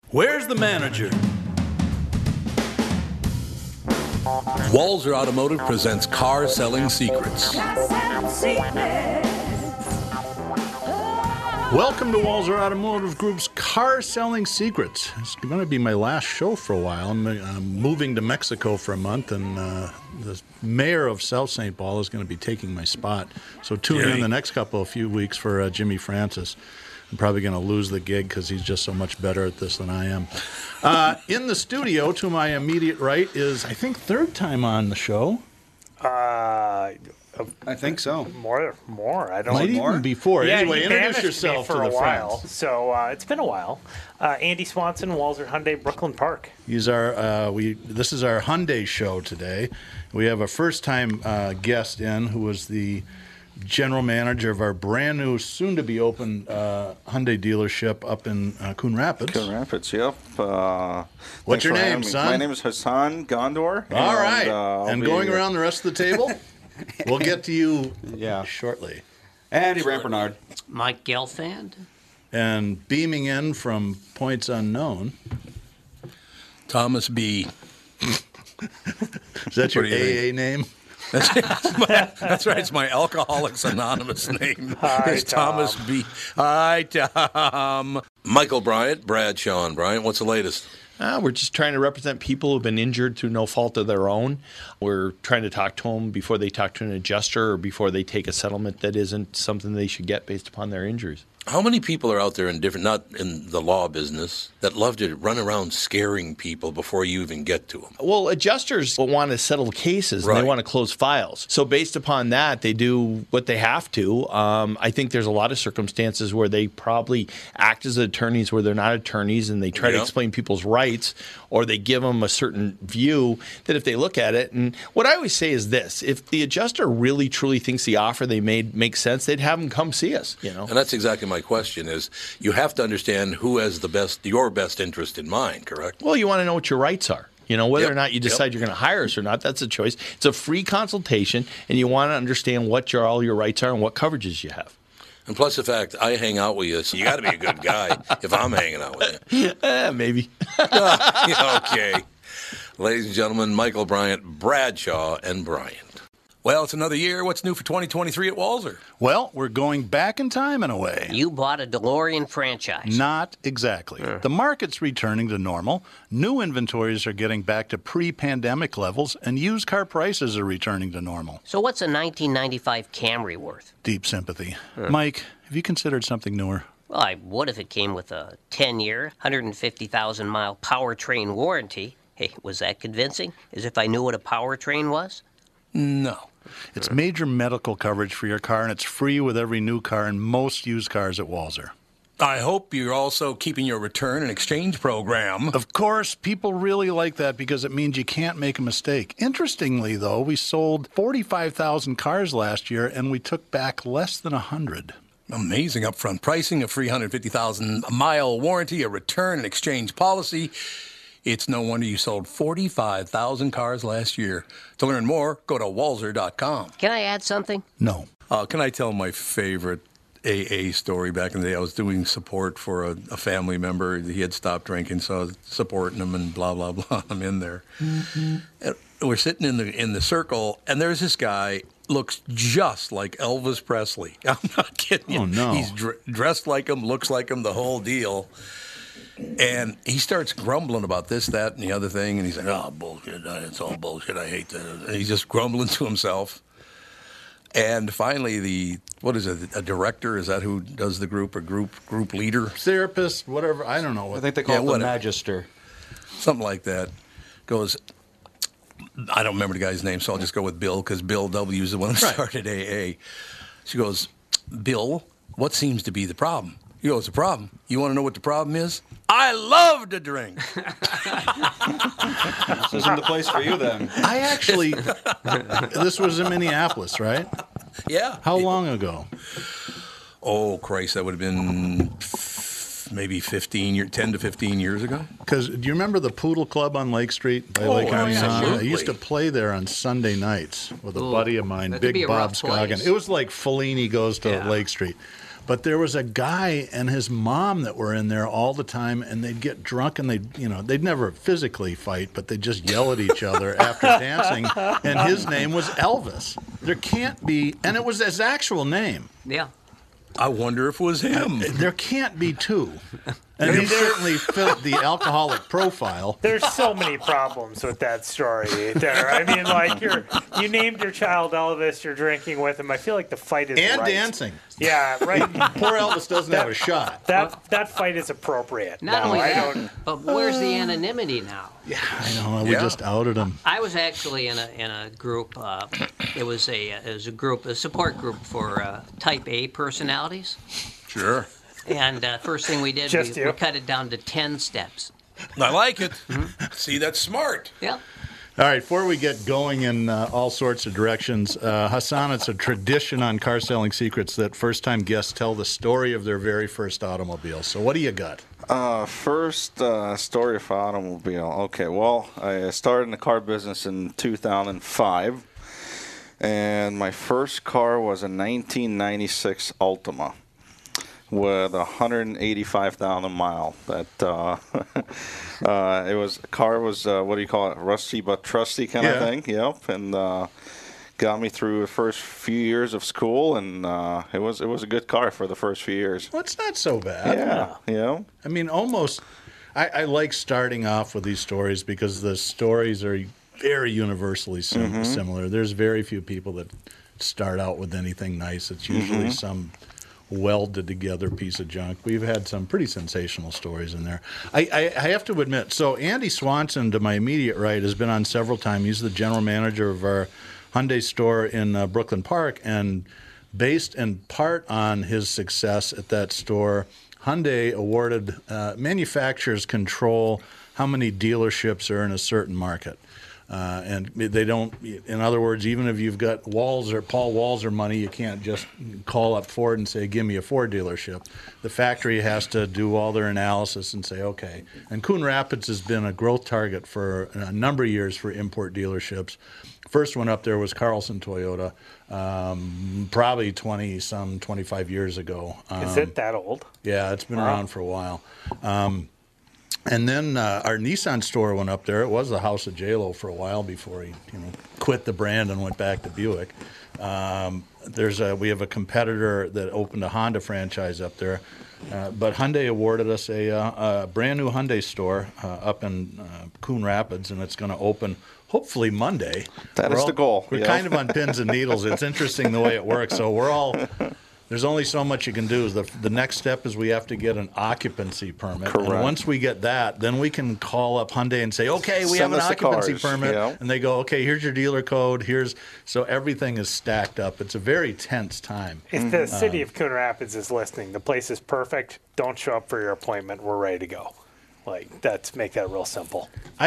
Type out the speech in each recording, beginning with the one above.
Where's the manager? Walzer Automotive presents Car Selling Secrets. Welcome to Walzer Automotive Group's Car Selling Secrets. It's going to be my last show for a while. I'm moving to Mexico for a month, and the mayor of South St. Paul is going to be taking my spot. So tune in the next few weeks for Jimmy Francis. I'm probably going to lose the gig because he's just so much better at this than I am. In the studio, to my immediate right, is, I think, third time on the show. I think so. More. I don't know. Might even be four. Yeah, anyway, you introduce banished yourself me to for the a while. friends. So it's been a while. Andy Swanson, Walzer Hyundai, Brooklyn Park. He's our this is our Hyundai show today. We have a first-time guest in who was the general manager of our brand new, soon-to-be open Hyundai dealership up in Coon Rapids. Coon Rapids, yep. What's your name, son? My name is Hassan Gondor. All right. And going around the rest of the table, we'll get to you shortly. Andy Rampernard. Mike Gelfand. And beaming in from points unknown, Thomas B. Is that your AA name? That's right. It's my Alcoholics Anonymous name. It's Thomas B. Hi, Tom. Michael Bryant, Bradshaw and Bryant. What's the latest? We're just trying to represent people who've been injured through no fault of their own. We're trying to talk to them before they talk to an adjuster or before they take a settlement that isn't something they should get based upon their injuries. How many people are out there not in the law business, that love to run around scaring people before you even get to them? Well, adjusters want to settle cases and they want to close files. So based upon that, they do what they have to. I think there's a lot of circumstances where they probably act as attorneys where they're not attorneys, and they try to explain people's rights, or they give them a certain view that if they look at it. And what I always say is this: if the adjuster really truly thinks the offer they made makes sense, they'd have them come see us. And that's exactly my question is, you have to understand who has your best interest in mind, correct? Well, you want to know what your rights are. Whether or not you decide you're going to hire us or not, that's a choice. It's a free consultation, and you want to understand what all your rights are and what coverages you have. And plus the fact I hang out with you, so you got to be a good guy if I'm hanging out with you. Maybe. Okay. Ladies and gentlemen, Michael Bryant, Bradshaw and Bryant. Well, it's another year. What's new for 2023 at Walzer? Well, we're going back in time in a way. You bought a DeLorean franchise. Not exactly. The market's returning to normal. New inventories are getting back to pre-pandemic levels, and used car prices are returning to normal. So what's a 1995 Camry worth? Deep sympathy. Mike, have you considered something newer? Well, I would if it came with a 10-year, 150,000-mile powertrain warranty. Hey, was that convincing? As if I knew what a powertrain was? No. It's major medical coverage for your car, and it's free with every new car and most used cars at Walzer. I hope you're also keeping your return and exchange program. Of course, people really like that because it means you can't make a mistake. Interestingly, though, we sold 45,000 cars last year, and we took back less than 100. Amazing upfront pricing, a free 150,000-mile warranty, a return and exchange policy. It's no wonder you sold 45,000 cars last year. To learn more, go to walzer.com. Can I add something? No. Can I tell my favorite AA story back in the day? I was doing support for a family member. He had stopped drinking, so I was supporting him and blah, blah, blah. I'm in there. Mm-hmm. And we're sitting in the circle, and there's this guy, looks just like Elvis Presley. I'm not kidding you. Oh, no. He's dressed like him, looks like him, the whole deal. And he starts grumbling about this, that, and the other thing. And he's like, oh, bullshit. It's all bullshit. I hate that. And he's just grumbling to himself. And finally, a director? Is that who does the group? A group leader? Therapist, whatever. I don't know. I think they call it the magister. Something like that. Goes, I don't remember the guy's name, so I'll just go with Bill, because Bill W. is the one who started AA. She goes, Bill, what seems to be the problem? He goes, the problem? You want to know what the problem is? I love to drink. This isn't the place for you then. I actually, this was in Minneapolis, right? Yeah. How long ago? Oh, Christ, that would have been maybe 10 to 15 years ago. Because do you remember the Poodle Club on Lake Street by Lake Amiens? I used to play there on Sunday nights with a buddy of mine, Big Bob Scoggin. It was like Fellini goes to Lake Street. But there was a guy and his mom that were in there all the time, and they'd get drunk and they'd never physically fight, but they'd just yell at each other after dancing. And his name was Elvis. There can't be, and it was his actual name. Yeah. I wonder if it was him. There can't be two. And he certainly fit the alcoholic profile. There's so many problems with that story there. I mean, like you named your child Elvis, you're drinking with him. I feel like the fight is And right. dancing. Yeah, right. Poor Elvis doesn't have a shot. That fight is appropriate. Not No, only I that, don't. but where's the anonymity now? Yeah, I know. We Yeah. just outed him. I was actually in a group. It was a support group for Type A personalities. Sure. And first thing we did, Just we you. cut it down to 10 steps. I like it. See, that's smart. Yeah. All right, before we get going in all sorts of directions, Hassan, it's a tradition on Car Selling Secrets that first-time guests tell the story of their very first automobile. So what do you got? First story for automobile. Okay, well, I started in the car business in 2005, and my first car was a 1996 Altima with 185,000 mile. That it was car was what do you call it? Rusty but trusty kind of thing. Yep, and got me through the first few years of school, and it was a good car for the first few years. Well, it's not so bad. Yeah, yeah. I mean, almost. I like starting off with these stories because the stories are very universally similar. There's very few people that start out with anything nice. It's usually some welded together piece of junk. We've had some pretty sensational stories in there. I have to admit, so Andy Swanson, to my immediate right, has been on several times. He's the general manager of our Hyundai store in Brooklyn Park, and based in part on his success at that store, Hyundai awarded manufacturers control how many dealerships are in a certain market. And they don't, in other words, even if you've got Paul Walser money, you can't just call up Ford and say, give me a Ford dealership. The factory has to do all their analysis and say, okay. And Coon Rapids has been a growth target for a number of years for import dealerships. First one up there was Carlson Toyota, probably 25 years ago. Is it that old? Yeah, it's been around for a while. And then our Nissan store went up there. It was the house of J-Lo for a while before he, quit the brand and went back to Buick. We have a competitor that opened a Honda franchise up there. But Hyundai awarded us a brand new Hyundai store up in Coon Rapids, and it's going to open hopefully Monday. That is the goal. We're kind of on pins and needles. It's interesting the way it works. So there's only so much you can do. The next step is we have to get an occupancy permit. Correct. And once we get that, then we can call up Hyundai and say, okay, we Send have an us the occupancy cars. permit. Yeah. And they go, okay, here's your dealer code. So everything is stacked up. It's a very tense time. If the city of Coon Rapids is listening, the place is perfect. Don't show up for your appointment. We're ready to go. Make that real simple.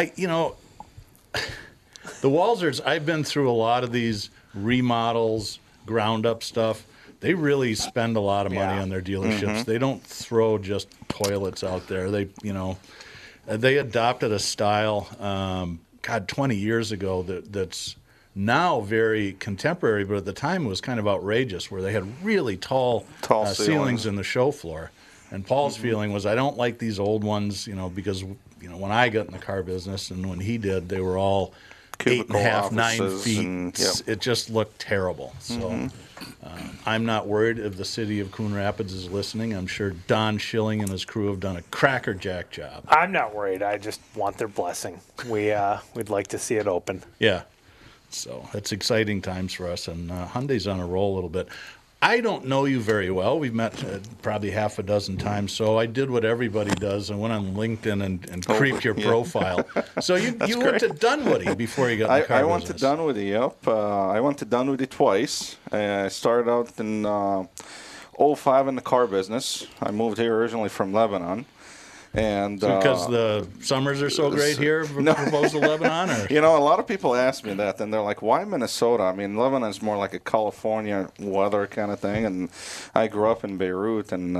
The Walsers, I've been through a lot of these remodels, ground up stuff. They really spend a lot of money on their dealerships. They don't throw just toilets out there. They adopted a style, 20 years ago that's now very contemporary, but at the time it was kind of outrageous, where they had really tall ceilings in the show floor. And Paul's feeling was, I don't like these old ones, because when I got in the car business and when he did, they were all Cubicle 8.5, 9 offices feet. and, yep. It just looked terrible. So I'm not worried if the city of Coon Rapids is listening. I'm sure Don Schilling and his crew have done a crackerjack job. I'm not worried. I just want their blessing. We'd like to see it open. Yeah. So it's exciting times for us, and Hyundai's on a roll a little bit. I don't know you very well. We've met probably half a dozen times, so I did what everybody does. I went on LinkedIn and creeped your profile. So you went to Dunwoody before you got in the car I went to business. Dunwoody, yep. I went to Dunwoody twice. I started out in 2005 in the car business. I moved here originally from Lebanon. And Because the summers are so great here, opposed to Lebanon? Or? a lot of people ask me that, and they're like, why Minnesota? I mean, Lebanon's more like a California weather kind of thing, and I grew up in Beirut, and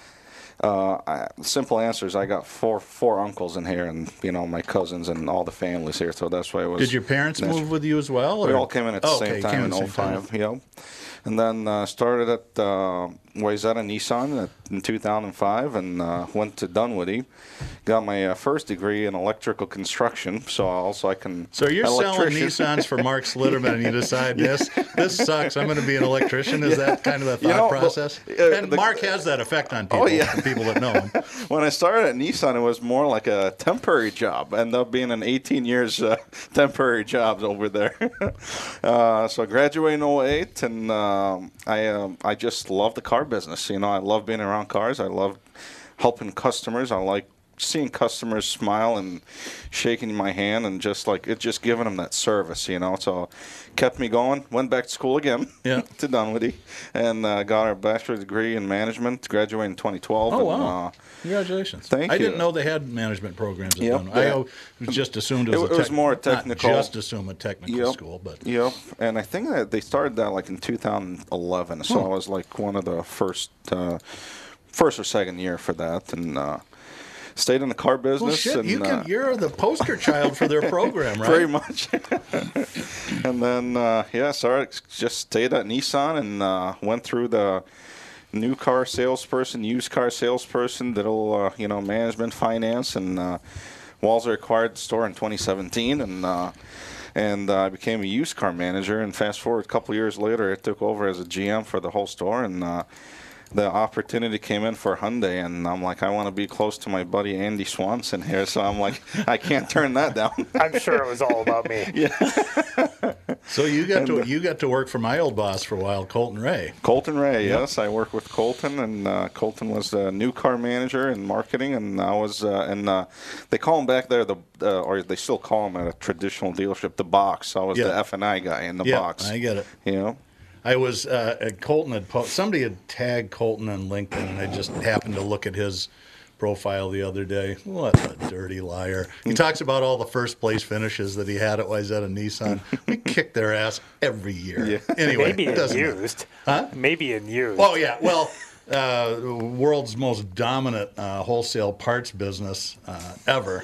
simple answer is I got four uncles in here, and, my cousins and all the families here, so that's why it was... Did your parents move with you as well? We or? all came in at the same time in 2005, And then started at Wayzata Nissan in 2005 and went to Dunwoody. Got my first degree in electrical construction, so I can. So you're selling electrician. Nissans for Mark Slitterman, and you decide this sucks. I'm going to be an electrician. Is that kind of the thought process? And Mark has that effect on people. The people that know him. When I started at Nissan, it was more like a temporary job. Ended up being an 18 years temporary job over there. So I graduated in 08, and I just love the car business. I love being around cars. I love helping customers. I like seeing customers smile and shaking my hand and just giving them that service, So kept me going. Went back to school again to Dunwoody and got our bachelor's degree in management. Graduated in 2012. Oh, wow. Congratulations. Thank you. I didn't know they had management programs at Dunwoody. I just assumed it was more technical. Not just assume a technical school, but. Yep. And I think that they started that like in 2011. So I was like one of the first or second year for that. And stayed in the car business. Well, shit, and, you're the poster child for their program, right? Pretty much. And then, just stayed at Nissan and went through the new car salesperson, used car salesperson, did all, management, finance, and Walser acquired the store in 2017, and I became a used car manager. And fast forward a couple years later, I took over as a GM for the whole store, and the opportunity came in for Hyundai, and I'm like, I want to be close to my buddy Andy Swanson here, so I'm like, I can't turn that down. I'm sure it was all about me. So you got to work for my old boss for a while, Colton Ray. Colton Ray, yes, I worked with Colton, and Colton was the new car manager in marketing, and I was, they call him back there or they still call him at a traditional dealership the box. I was the F&I guy in the box. I get it. I was Colton somebody had tagged Colton on LinkedIn, and I just happened to look at his profile the other day. What a dirty liar! He talks about all the first place finishes that he had at Wayzata Nissan. We kicked their ass every year. Yeah. Anyway, maybe in used. Huh? Maybe in used. Oh yeah. Well, world's most dominant wholesale parts business ever.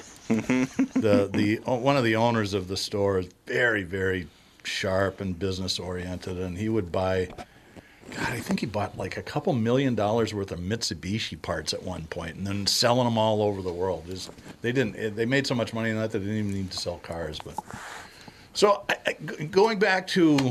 The one of the owners of the store is very, very sharp and business oriented, and he would buy, I think he bought like a couple $1 million worth of Mitsubishi parts at one point, and then selling them all over the world. They made so much money on that they didn't even need to sell cars. But so going back to,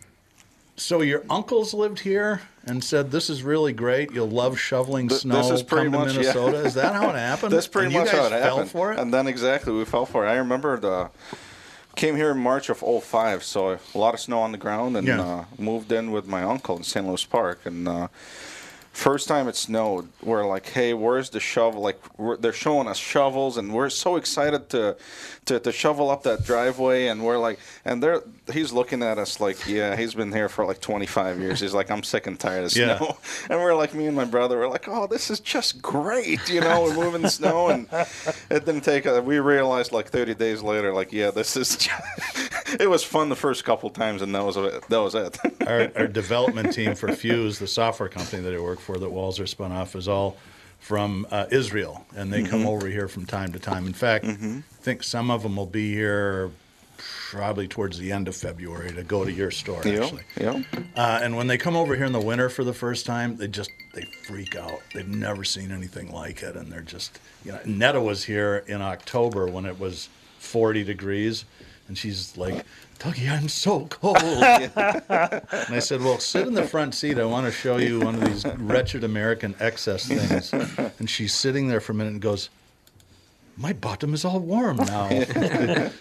so your uncles lived here and said, this is really great, you'll love shoveling snow, this is pretty come to much, Minnesota. Is that how it happened? That's pretty much how it happened. Fell for it? And then exactly, we fell for it. I remember came here in March of 05, so a lot of snow on the ground, and moved in with my uncle in St. Louis Park. And first time it snowed, we're like, hey, where's the shovel? Like, they're showing us shovels, and we're so excited to shovel up that driveway. And we're like, and he's looking at us like, yeah, he's been here for like 25 years. He's like, I'm sick and tired of snow. And we're like, me and my brother, we're like, oh, this is just great. We're moving the snow. And it didn't take, we realized like 30 days later, like, yeah, this is just, it was fun the first couple times, and that was it. Our development team for Fuse, the software company that I work for, that Walser spun off, is all from Israel, and they come over here from time to time. In fact, I think some of them will be here probably towards the end of February to go to your store, actually. Yeah. And when they come over here in the winter for the first time, they freak out. They've never seen anything like it, and they're just, Netta was here in October when it was 40 degrees, and she's like, Dougie, I'm so cold. And I said, well, sit in the front seat. I want to show you one of these wretched American excess things. And she's sitting there for a minute and goes, my bottom is all warm now. They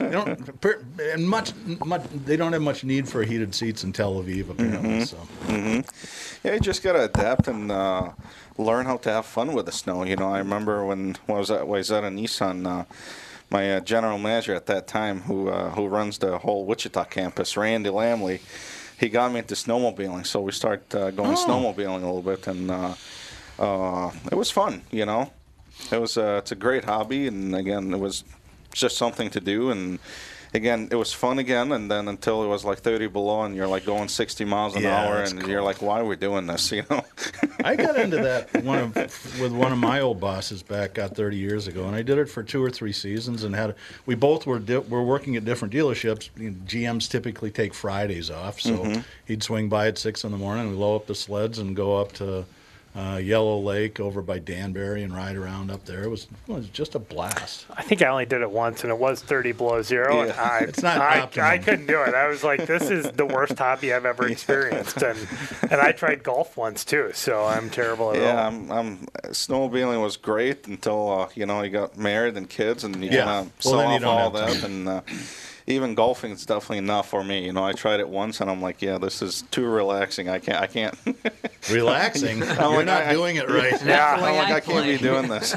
don't have much need for heated seats in Tel Aviv, apparently. So. Yeah, you just got to adapt and learn how to have fun with the snow. I remember when I was at Wayzata Nissan, my general manager at that time, who runs the whole Wichita campus, Randy Lamley, he got me into snowmobiling. So we started going snowmobiling a little bit, and it was fun. It's a great hobby, and again, it was just something to do, and again, it was fun again, and then until it was like 30 below, and you're like going 60 miles an hour, and you're like, why are we doing this? I got into that with one of my old bosses back 30 years ago, and I did it for 2 or 3 seasons, and we both were working at different dealerships. GMs typically take Fridays off, so he'd swing by at 6 in the morning, and we'd load up the sleds and go up to Yellow Lake over by Danbury and ride around up there. It was just a blast. I think I only did it once, and it was 30 below zero. And It's not I optimum. couldn't do it. I was like, this is the worst hobby I've ever experienced. And I tried golf once too, so I'm terrible at Yeah, all. I'm snowmobiling was great until you got married and kids, and you Yeah. kind of Well, sell then you off don't all have that. And even golfing is definitely not for me. I tried it once, and I'm like, yeah, this is too relaxing. I can't. Relaxing. You're like, not doing it right. Yeah. I'm like, I can't be doing this.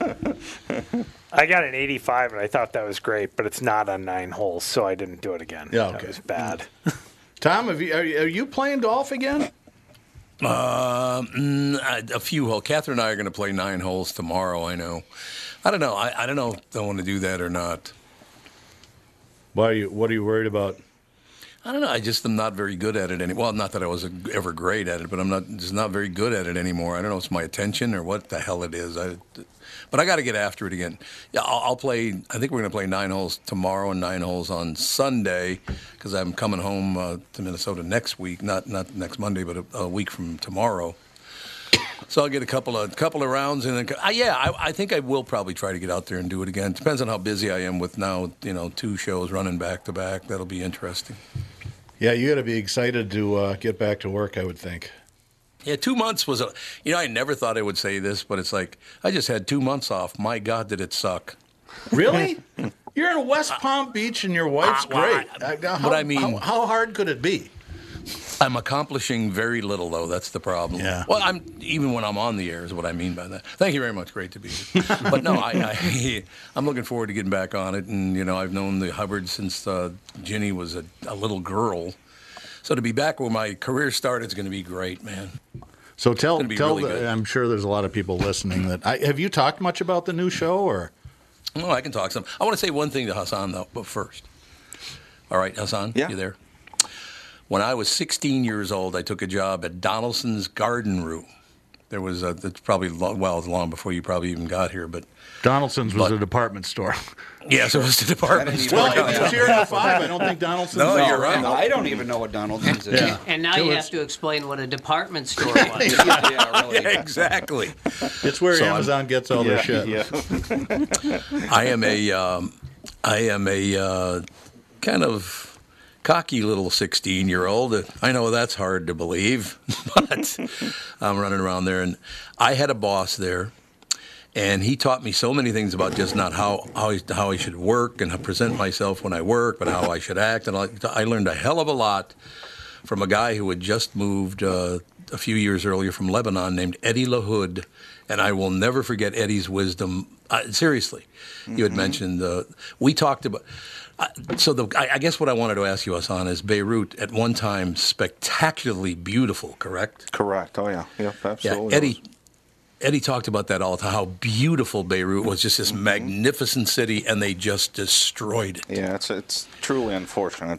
I got an 85, and I thought that was great, but it's not on 9 holes, so I didn't do it again. Yeah, That okay. was bad. Tom, are you playing golf again? A few holes. Catherine and I are going to play 9 holes tomorrow. I know. I don't know. I don't know if I want to do that or not. What are you worried about? I don't know. I just am not very good at it anymore. Well, not that I was ever great at it, but I'm just not very good at it anymore. I don't know if it's my attention or what the hell it is. But I got to get after it again. Yeah, I'll play. I think we're going to play 9 holes tomorrow and 9 holes on Sunday because I'm coming home to Minnesota next week. Not next Monday, but a week from tomorrow. So I'll get a couple of rounds, and then I think I will probably try to get out there and do it again. Depends on how busy I am with now. 2 shows running back to back. That'll be interesting. Yeah, you got to be excited to get back to work, I would think. Yeah, 2 months was I never thought I would say this, but it's like I just had 2 months off. My God, did it suck? Really? You're in West Palm Beach and your wife's great. How hard could it be? I'm accomplishing very little, though. That's the problem. Yeah. Well, even when I'm on the air is what I mean by that. Thank you very much. Great to be here. But no, I'm looking forward to getting back on it. And I've known the Hubbards since Ginny was a little girl. So to be back where my career started is going to be great, man. So tell really good. I'm sure there's a lot of people listening that have you talked much about the new show or? No, I can talk some. I want to say one thing to Hassan though, but first. All right, Hassan, Yeah. You there? When I was 16 years old, I took a job at Donaldson's Garden Room. There was it's probably long before you probably even got here, but Donaldson's was a department store. yes, it was the department store. Well, if he was here at 5, I don't think Donaldson's. No, you're right. I don't even know what Donaldson's is. Yeah. And now you have to explain what a department store was. Yeah, really. Yeah, exactly. It's where So Amazon gets all their shit. Yeah. I am a kind of cocky little 16-year-old. I know that's hard to believe, but I'm running around there, and I had a boss there, and he taught me so many things about just not how I should work and how present myself when I work, but how I should act, and I learned a hell of a lot from a guy who had just moved a few years earlier from Lebanon named Eddie LaHood, and I will never forget Eddie's wisdom. Seriously, you had mentioned we talked about. I guess what I wanted to ask you, Hassan, is Beirut at one time spectacularly beautiful, correct? Correct. Oh yeah. Yep. Absolutely. Yeah, Eddie talked about that all the time. How beautiful Beirut was, just this magnificent city, and they just destroyed it. Yeah. It's truly unfortunate.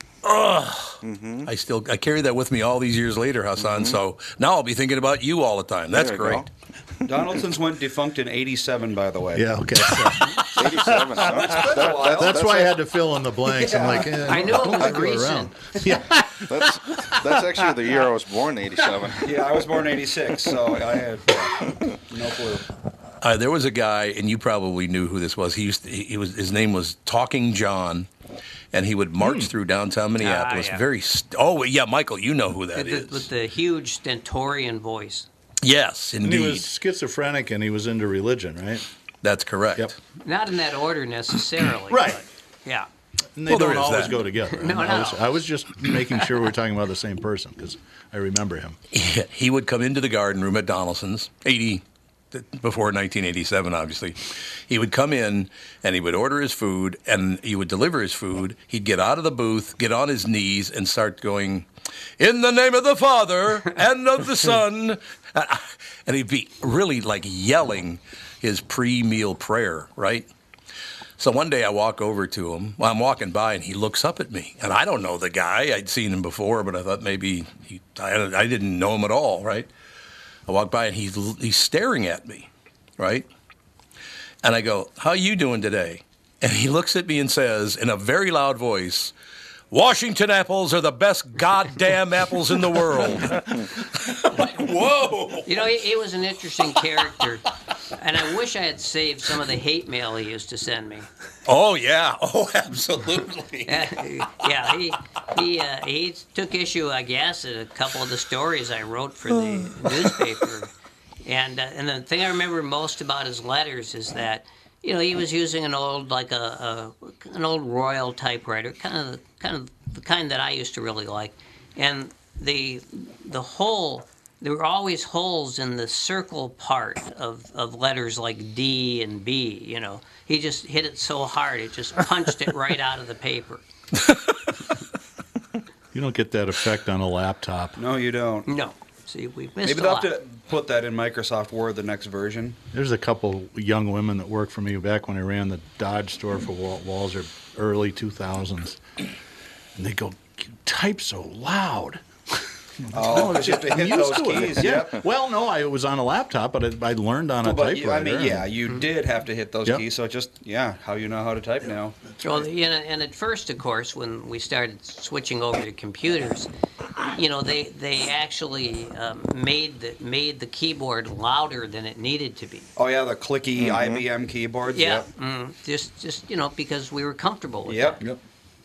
I carry that with me all these years later, Hassan. So now I'll be thinking about you all the time. That's There you great. go. Donaldson's went defunct in '87, by the way. Yeah, okay. So 87. Huh? that's why I had to fill in the blanks. I'm like, I knew it was think we're recent. around. Yeah. That's actually the year I was born, 87. Yeah, I was born '86, so I had no clue. There was a guy, and you probably knew who this was. His name was Talking John, and he would march through downtown Minneapolis. Yeah. Michael, you know who that is. With the huge stentorian voice. Yes, And indeed. he was schizophrenic and he was into religion, right? That's correct. Yep. Not in that order necessarily. Right. But, yeah. And they Well, there don't is always that. go together. No, I was just making sure we were talking about the same person because I remember him. He would come into the garden room at Donaldson's, before 1987, obviously. He would come in, and he would order his food, and he would deliver his food. He'd get out of the booth, get on his knees, and start going, "In the name of the Father, and of the Son." And he'd be really like yelling his pre-meal prayer, right? So one day I walk over to him. Well, I'm walking by, and he looks up at me. And I don't know the guy. I'd seen him before, but I thought maybe I didn't know him at all, right? I walk by, and he's staring at me, right? And I go, "How you doing today?" And he looks at me and says in a very loud voice, Washington apples are the best goddamn apples in the world. Like, whoa. You know, he was an interesting character, and I wish I had saved some of the hate mail he used to send me. Oh, yeah. Oh, absolutely. Yeah, he took issue, I guess, at a couple of the stories I wrote for the newspaper. And the thing I remember most about his letters is that, you know, he was using an old, like an old Royal typewriter, kind of the kind that I used to really like. And the hole, there were always holes in the circle part of letters like D and B, you know. He just hit it so hard, it just punched it right out of the paper. You don't get that effect on a laptop. No, you don't. No. See, we've missed Maybe a they'll lot. have to put that in Microsoft Word, the next version. There's a couple young women that worked for me back when I ran the Dodge store for Walzer, early 2000s. And they go, "You type so loud." Oh, but you have to hit I'm used those to it. keys. Yeah. Yep. Well, no, I was on a laptop, but I learned on a But typewriter. I mean, yeah, you did have to hit those Yep. keys, so it's just, yeah, how you know how to type now. Well, you know, and at first, of course, when we started switching over to computers, you know, they actually made the keyboard louder than it needed to be. Oh, yeah, the clicky IBM keyboards. Yeah, Yep. just you know, because we were comfortable with Yep. that. Yep.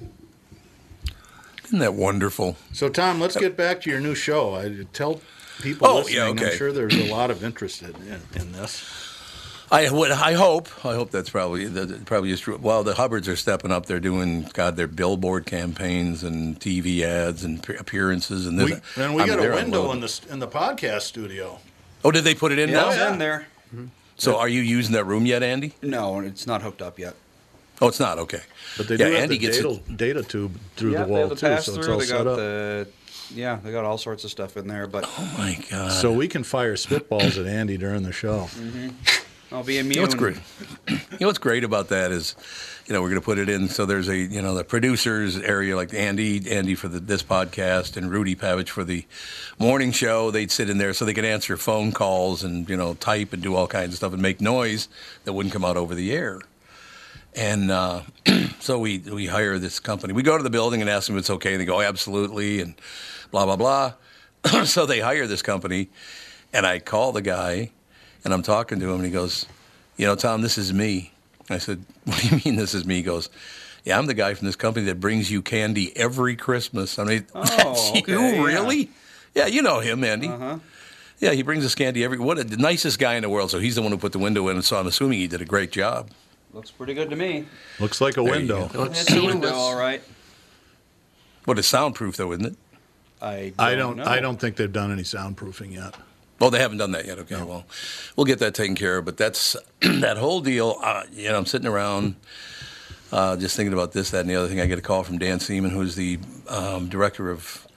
Isn't that wonderful? So, Tom, let's get back to your new show. I tell people Oh, listening, yeah, okay. I'm sure there's a lot of interest in this. I hope that's probably is true. Well, the Hubbards are stepping up. They're doing their billboard campaigns and TV ads and appearances and this. We I mean, got a they're window unloading. in the podcast studio. Oh, did they put it in Yeah, now? it's in there. So, are you using that room yet, Andy? No, it's not hooked up yet. Oh, it's not. Okay. But they do have Andy the gets data tube through Yeah, the they wall have the too, so pass-through, it's all they set got up. they got all sorts of stuff in there, but Oh my God. So we can fire spitballs at Andy during the show. I'll be immune. You know what's great? You know what's great about that is, you know, we're going to put it in. So there's the producers area like Andy for this podcast and Rudy Pavich for the morning show. They'd sit in there so they could answer phone calls and, you know, type and do all kinds of stuff and make noise that wouldn't come out over the air. And so we hire this company. We go to the building and ask them if it's okay. And they go, absolutely, and blah, blah, blah. So they hire this company. And I call the guy, and I'm talking to him, and he goes, you know, Tom, this is me. I said, what do you mean this is me? He goes, yeah, I'm the guy from this company that brings you candy every Christmas. I mean, that's okay, you, yeah. really? Yeah, you know him, Andy. Uh-huh. Yeah, he brings us candy the nicest guy in the world. So he's the one who put the window in, and so I'm assuming he did a great job. Looks pretty good to me. Looks like a There you window. go. It It's a window, seems- all right. But it's soundproof, though, isn't it? I know. don't think they've done any soundproofing yet. Oh, they haven't done that yet. Okay, well, we'll get that taken care of. But that's that whole deal. You know, I'm sitting around just thinking about this, that, and the other thing. I get a call from Dan Seaman, who's the director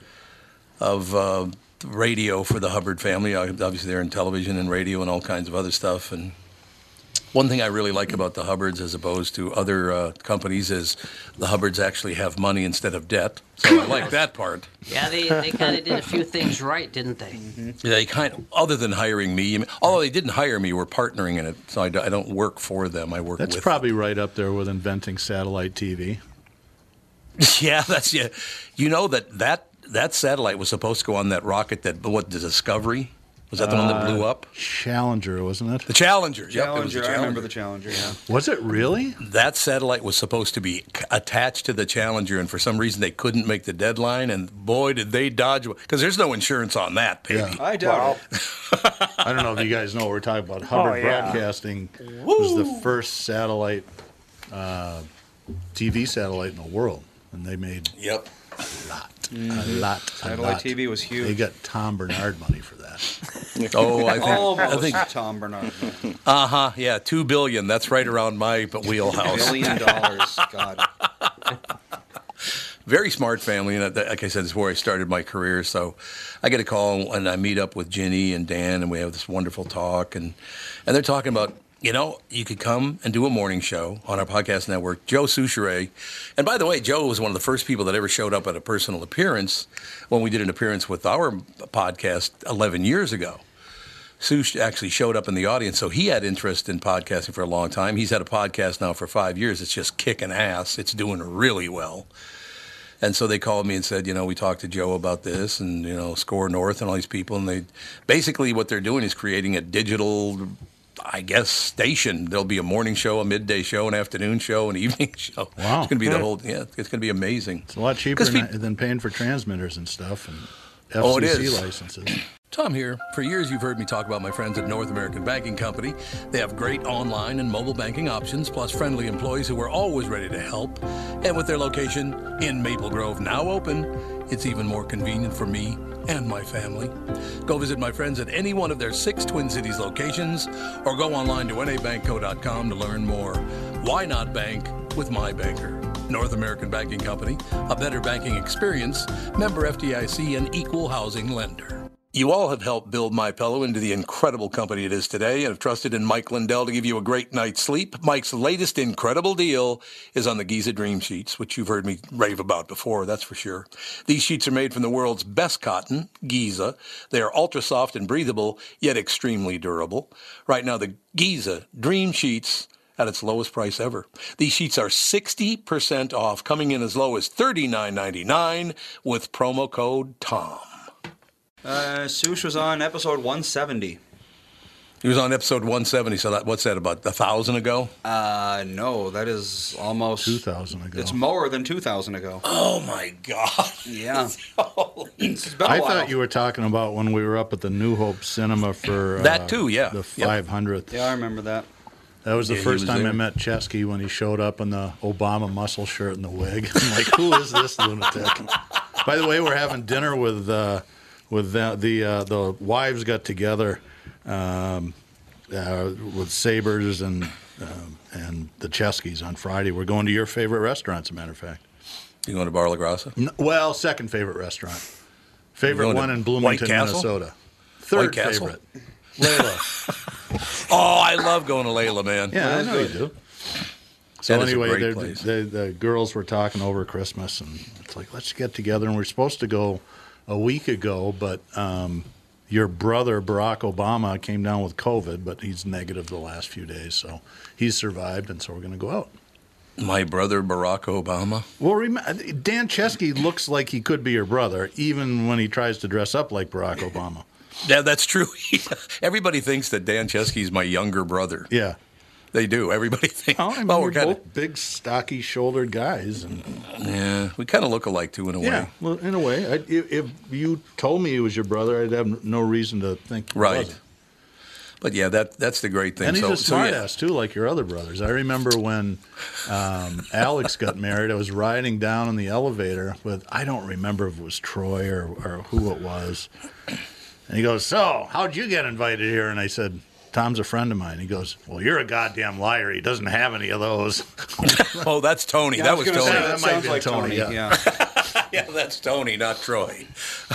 of radio for the Hubbard family. Obviously, they're in television and radio and all kinds of other stuff. And one thing I really like about the Hubbards, as opposed to other companies, is the Hubbards actually have money instead of debt. So I like that part. Yeah, they kind of did a few things right, didn't they? They kind of, other than hiring me, although they didn't hire me, we're partnering in it. So I don't work for them. I work That's with probably right up there with inventing satellite TV. Yeah, yeah. You know that satellite was supposed to go on that rocket the Discovery? Was that the one that blew up? Challenger, wasn't it? The Challenger. Yep, it was Challenger, the I remember Challenger. the Challenger, yeah. Was it really? That satellite was supposed to be attached to the Challenger, and for some reason they couldn't make the deadline, and boy, did they dodge, because there's no insurance on that, baby. Yeah. I doubt it. I don't know if you guys know what we're talking about. Hubbard yeah. Broadcasting was the first satellite, TV satellite in the world, and they made Yep. a lot. Satellite TV was huge. They got Tom Bernard money for that. Oh, I Almost think Tom Bernard. yeah, $2 billion. That's right around my wheelhouse. $1 billion. God. Very smart family, and like I said, this is where I started my career. So I get a call, and I meet up with Ginny and Dan, and we have this wonderful talk. And they're talking about, you know, you could come and do a morning show on our podcast network. Joe Souchere. And by the way, Joe was one of the first people that ever showed up at a personal appearance when we did an appearance with our podcast 11 years ago. Souch actually showed up in the audience, so he had interest in podcasting for a long time. He's had a podcast now for 5 years. It's just kicking ass. It's doing really well. And so they called me and said, we talked to Joe about this and, Score North and all these people. And they basically what they're doing is creating a digital, I guess, station. There'll be a morning show, a midday show, an afternoon show, an evening show. Wow. It's going to be it's going to be amazing. It's a lot cheaper than paying for transmitters and stuff and it FCC is. licenses. Tom here. For years, you've heard me talk about my friends at North American Banking Company. They have great online and mobile banking options, plus friendly employees who are always ready to help. And with their location in Maple Grove now open, it's even more convenient for me and my family. Go visit my friends at any one of their 6 Twin Cities locations or go online to nabankco.com to learn more. Why not bank with my banker? North American Banking Company, a better banking experience, member FDIC, and equal housing lender. You all have helped build MyPillow into the incredible company it is today and have trusted in Mike Lindell to give you a great night's sleep. Mike's latest incredible deal is on the Giza Dream Sheets, which you've heard me rave about before, that's for sure. These sheets are made from the world's best cotton, Giza. They are ultra soft and breathable, yet extremely durable. Right now, the Giza Dream Sheets at its lowest price ever. These sheets are 60% off, coming in as low as $39.99 with promo code TOM. Sush was on episode 170. He was on episode 170, so what's that, about 1,000 ago? No, that is almost 2,000 ago. It's more than 2,000 ago. Oh, my God. Yeah. It's been a I while. thought you were talking about when we were up at the New Hope Cinema for that too, yeah. the 500th. Yeah, I remember that. That was the Yeah, he first was time I there. met Chesky when he showed up in the Obama muscle shirt and the wig. I'm like, who is this lunatic? By the way, we're having dinner with the wives got together with Sabres and the Cheskys on Friday. We're going to your favorite restaurant, as a matter of fact. You going to Bar La Grassa? Well, second favorite restaurant. Favorite going to one in White Bloomington, Castle? Minnesota. Third White Castle? favorite. Layla. Oh, I love going to Layla, man. Yeah, I know you do. So That is a anyway, great place. the girls were talking over Christmas, and it's like, let's get together. And we're supposed to go a week ago, but your brother, Barack Obama, came down with COVID, but he's negative the last few days, so he's survived, and so we're going to go out. My brother, Barack Obama. Well, Dan Chesky looks like he could be your brother, even when he tries to dress up like Barack Obama. Yeah, that's true. Everybody thinks that Dan Chesky's my younger brother. Yeah. They do. Everybody thinks. Oh, I mean, we're both big, stocky, shouldered guys, and yeah, we kind of look alike too, in a yeah, way. well, in a way. If you told me he was your brother, I'd have no reason to think he Right. wasn't. But yeah, that's the great thing. And he's a smart yeah. ass too, like your other brothers. I remember when Alex got married, I was riding down in the elevator with, I don't remember if it was Troy or who it was. And he goes, "So, how'd you get invited here?" And I said, "Tom's a friend of mine." He goes, "Well, you're a goddamn liar. He doesn't have any of those." Oh, that's Tony. Yeah, that I was gonna Tony. say, That that might have sounds been like Tony, Tony. yeah. Yeah. Yeah, that's Tony, not Troy.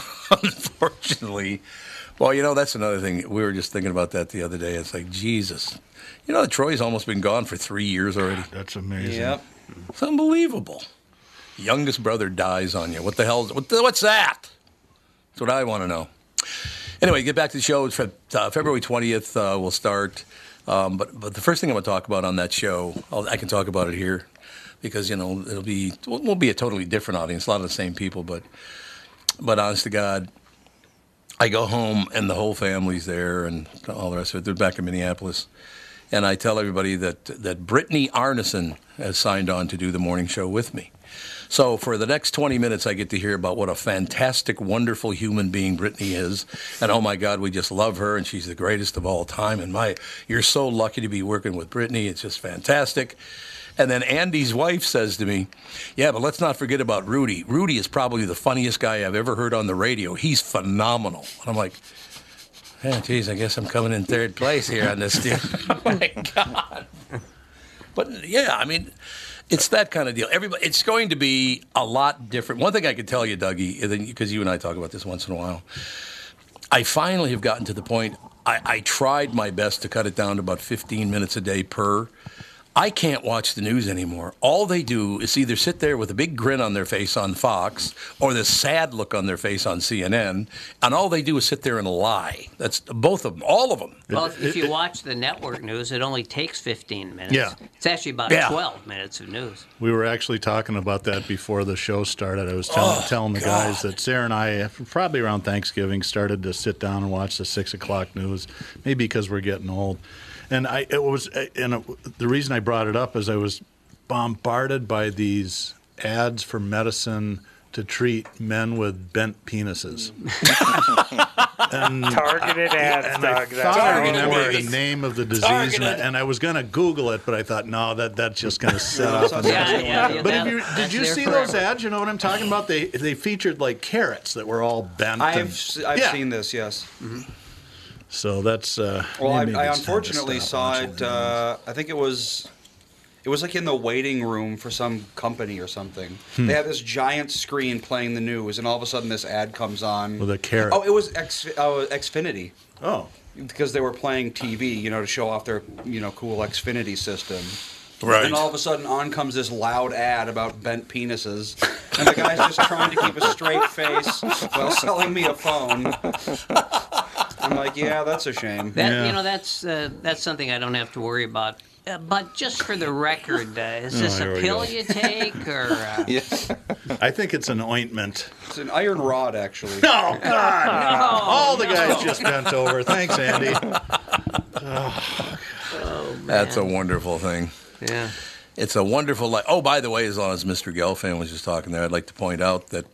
Unfortunately. Well, that's another thing. We were just thinking about that the other day. It's like, Jesus. Troy's almost been gone for 3 years already. That's amazing. Yep. It's unbelievable. Youngest brother dies on you. What the hell? What's that? That's what I want to know. Anyway, get back to the show. It's February 20th. We'll start. But the first thing I'm going to talk about on that show, I can talk about it here because, we'll be a totally different audience, a lot of the same people. But honest to God, I go home and the whole family's there and all the rest of it. They're back in Minneapolis. And I tell everybody that Brittany Arneson has signed on to do the morning show with me. So for the next 20 minutes, I get to hear about what a fantastic, wonderful human being Brittany is. And oh, my God, we just love her, and she's the greatest of all time. And you're so lucky to be working with Brittany. It's just fantastic. And then Andy's wife says to me, "Yeah, but let's not forget about Rudy. Rudy is probably the funniest guy I've ever heard on the radio. He's phenomenal." And I'm like, "Yeah, geez, I guess I'm coming in third place here on this deal." Oh, my God. But, yeah, I mean, it's that kind of deal. It's going to be a lot different. One thing I can tell you, Dougie, because you and I talk about this once in a while, I finally have gotten to the point, I tried my best to cut it down to about 15 minutes a day per. I can't watch the news anymore. All they do is either sit there with a big grin on their face on Fox or this sad look on their face on CNN, and all they do is sit there and lie. That's both of them, all of them. Well, if you watch the network news, it only takes 15 minutes. Yeah. It's actually about 12 minutes of news. We were actually talking about that before the show started. I was telling the guys that Sarah and I, probably around Thanksgiving, started to sit down and watch the 6 o'clock news, maybe because we're getting old. And the reason I brought it up is I was bombarded by these ads for medicine to treat men with bent penises. And Targeted ads, and Doug. I That's thought I how it remembered works. the name of the disease, and I was going to Google it, but I thought, no, that's just going to set up. sounds But That's did you there see forever. those ads? You know what I'm talking about? They featured like carrots that were all bent. I've Yeah. seen this, yes. So that's. Well, maybe I it's time to unfortunately stop saw watching it. the news. I think it was like in the waiting room for some company or something. They had this giant screen playing the news, and all of a sudden this ad comes on With a carrot. Oh, it was Xfinity, Oh. because they were playing TV, to show off their cool Xfinity system. Right. And all of a sudden, on comes this loud ad about bent penises, and the guy's just trying to keep a straight face while selling me a phone. I'm like, yeah, that's a shame. That's something I don't have to worry about. But just for the record, is this here a we pill go. you take or? I think it's an ointment. It's an iron rod, actually. Oh, God. All the guys just bent over. Thanks, Andy. That's a wonderful thing. Yeah. It's a wonderful life. Oh, by the way, as long as Mr. Gelfand was just talking there, I'd like to point out that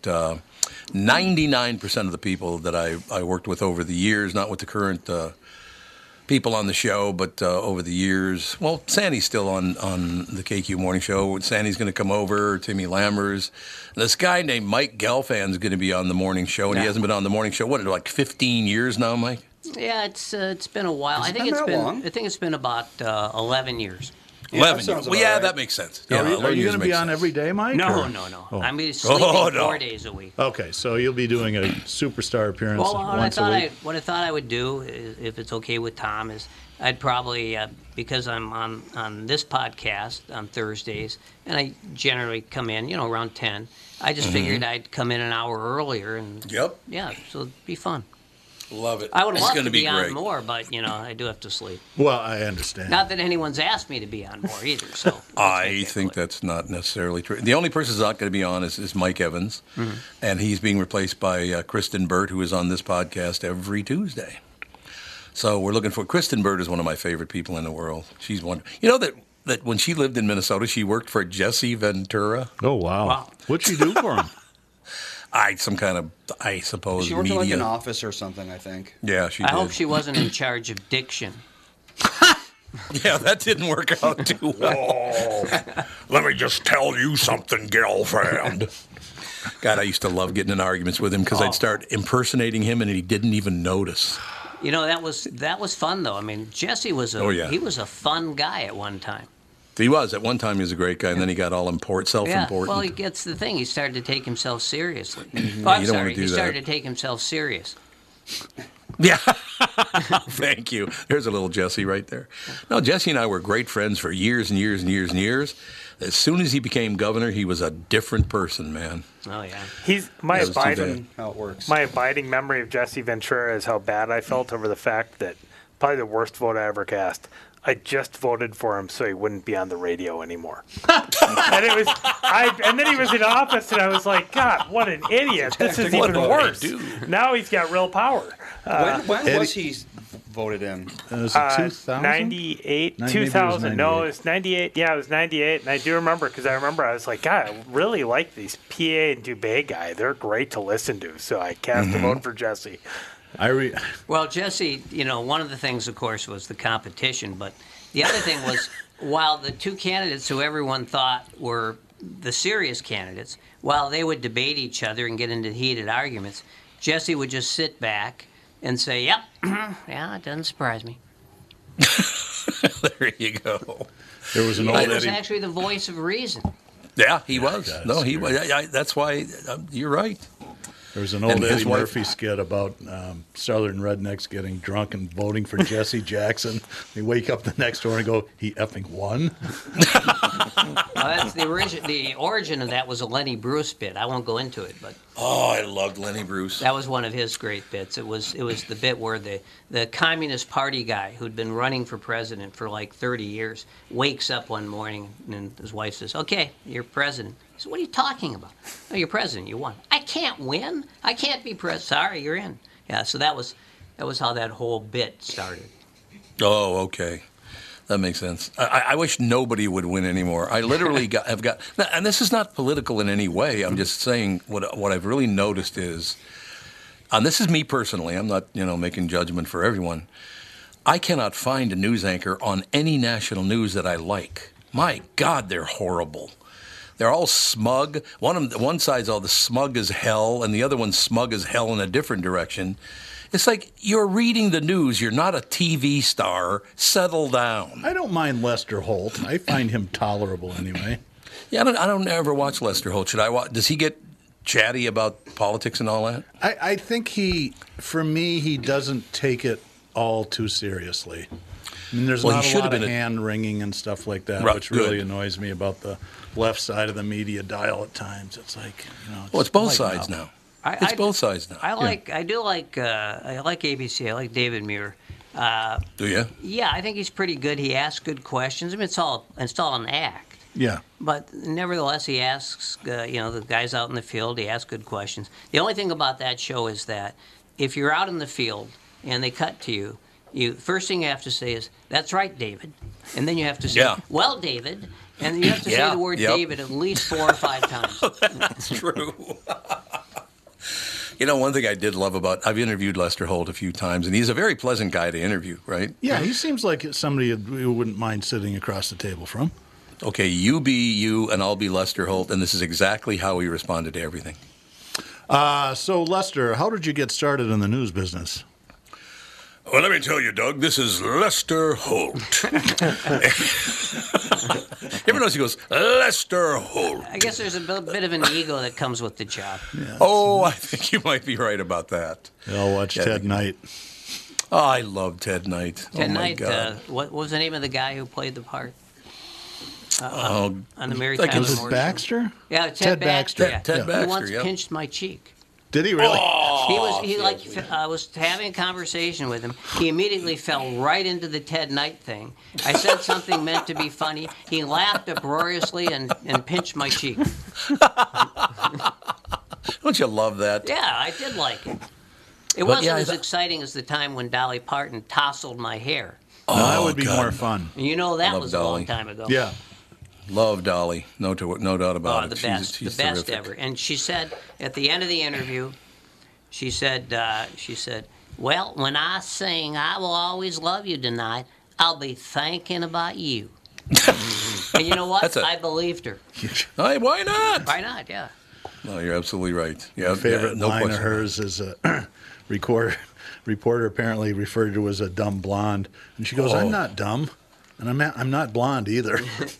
99% of the people that I worked with over the years, not with the current people on the show, but over the years, well, Sandy's still on the KQ Morning Show. Sandy's going to come over, Timmy Lammers. This guy named Mike Gelfand's going to be on the morning show, and he hasn't been on the morning show, what, like 15 years now, Mike? Yeah, it's been a while. Has I it think been it's that been long? I think it's been about 11 years. Yeah, 11 that years. sounds Well, about yeah, right. that makes sense. Are Yeah, you 11 going years to be makes on sense. every day, Mike? No. or- Oh. I'm sleeping no. 4 days a week. Okay, so you'll be doing a superstar appearance Well, what once a week. I thought I would do, is, if it's okay with Tom, is I'd probably, because I'm on this podcast on Thursdays, and I generally come in, around 10. I just figured I'd come in an hour earlier, and Yep. yeah, so it'd be fun. Love it. I would It's love gonna to be great. on more, but I do have to sleep. Well, I understand. Not that anyone's asked me to be on more either. So let's I make that think clear. that's not necessarily true. The only person who's not going to be on is Mike Evans, and he's being replaced by Kristen Burt, who is on this podcast every Tuesday. So we're looking for Kristen Burt is one of my favorite people in the world. She's one. You know that when she lived in Minnesota, she worked for Jesse Ventura. Oh, wow. Wow. What'd you do for him? Some kind of, I suppose, She worked in media. like an office or something, I think. Yeah, she I did. hope she wasn't in charge of diction. Yeah, that didn't work out too well. Let me just tell you something, girlfriend. God, I used to love getting in arguments with him because I'd start impersonating him and he didn't even notice. That was fun though. I mean, Jesse was he was a fun guy at one time. He was. At one time, he was a great guy, and then he got all self-important. Well, he gets the thing. He started to take himself seriously. Oh, You I'm don't wanna sorry. do He that. started to take himself serious. Yeah. Thank you. There's a little Jesse right there. No, Jesse and I were great friends for years and years and years and years. As soon as he became governor, he was a different person, man. Oh yeah. He's my That was too abiding How it works. my abiding memory of Jesse Ventura is how bad I felt over the fact that probably the worst vote I ever cast. I just voted for him so he wouldn't be on the radio anymore. And then he was in office, and I was like, God, what an idiot! This is What even did I worse. do? Now he's got real power. When was he voted in? Was it 2000? 98, Maybe it was 2000. No, 98. it was 98. Yeah, it was 98. And I do remember because I was like, God, I really like these PA and Dubé guy. They're great to listen to. So I cast a vote for Jesse. Well, Jesse, one of the things, of course, was the competition, but the other thing was, while the two candidates who everyone thought were the serious candidates, while they would debate each other and get into heated arguments, Jesse would just sit back and say, "Yep, yeah, it doesn't surprise me." There you go. There was an He old was Eddie. actually the voice of reason. Yeah, he was. God, No, it's he scary. was. That's why you're right. There was an old And his Eddie wife- Murphy skit about Southern rednecks getting drunk and voting for Jesse Jackson. They wake up the next morning and go, he effing won? That's the origin of that was a Lenny Bruce bit. I won't go into it, but Oh, I loved Lenny Bruce. that was one of his great bits. It was the bit where the Communist Party guy who'd been running for president for like 30 years wakes up one morning and his wife says, "Okay, you're president." He says, "What are you talking about? No, you're president. You won." "I can't win. I can't be president." "Sorry, you're in." Yeah, so that was how that whole bit started. Oh, okay. That makes sense. I wish nobody would win anymore. I literally have got, and this is not political in any way. I'm just saying what I've really noticed is, and this is me personally. I'm not making judgment for everyone. I cannot find a news anchor on any national news that I like. My God, they're horrible. They're all smug. One side's all the smug as hell, and the other one's smug as hell in a different direction. It's like you're reading the news. You're not a TV star. Settle down. I don't mind Lester Holt. I find him tolerable anyway. Yeah, I don't ever watch Lester Holt. Should I watch? Does he get chatty about politics and all that? I think for me, he doesn't take it all too seriously. I mean, there's Well, he not a should lot have of been hand wringing and stuff like that, Right, which really good. annoys me about the left side of the media dial at times. It's like, Well, it's both lighten sides up. now. It's both sides now. I like ABC. I like David Muir. Do you? Yeah, I think he's pretty good. He asks good questions. I mean, it's all an act. Yeah. But nevertheless, he asks, the guys out in the field, he asks good questions. The only thing about that show is that if you're out in the field and they cut to you, first thing you have to say is, "That's right, David." And then you have to say, Yeah. "Well, David." And you have to say the word Yep. David at least 4 or 5 times. That's true. One thing I did love I've interviewed Lester Holt a few times, and he's a very pleasant guy to interview, right? Yeah, he seems like somebody who wouldn't mind sitting across the table from. Okay, you be you, and I'll be Lester Holt, and this is exactly how he responded to everything. So, Lester, how did you get started in the news business? Well, let me tell you, Doug, this is Lester Holt. Everyone else, he goes, Lester Holt. I guess there's a bit of an ego that comes with the job. Oh, I think you might be right about that. I'll watch Ted Knight. Oh, I love Ted Knight. Ted oh, my Knight, God. what was the name of the guy who played the part? Oh, On the Mary Like, Tyler Was Moore it Show. Baxter? Yeah, Ted Ted Baxter. Baxter. Yeah. Ted He Baxter, once yeah. pinched my cheek. Did he really? He was having a conversation with him. He immediately fell right into the Ted Knight thing. I said something meant to be funny. He laughed uproariously and pinched my cheek. Don't you love that? Yeah, I did like it. It But, wasn't yeah, as exciting as the time when Dolly Parton tousled my hair. No, that would be God. more fun. And that Love was a Dolly. long time ago. Yeah. Love Dolly. No doubt about it. The She's- best, she's the best terrific. ever. And she said at the end of the interview, she said, "Well, when I sing 'I Will Always Love You Tonight,' I'll be thinking about you." And you know what? I believed her. Hey, why not? Why not? Yeah. No, you're absolutely right. Yeah, My favorite no line question. of hers is a reporter apparently referred to as a dumb blonde, and she goes, "I'm not dumb, and I'm not blonde either."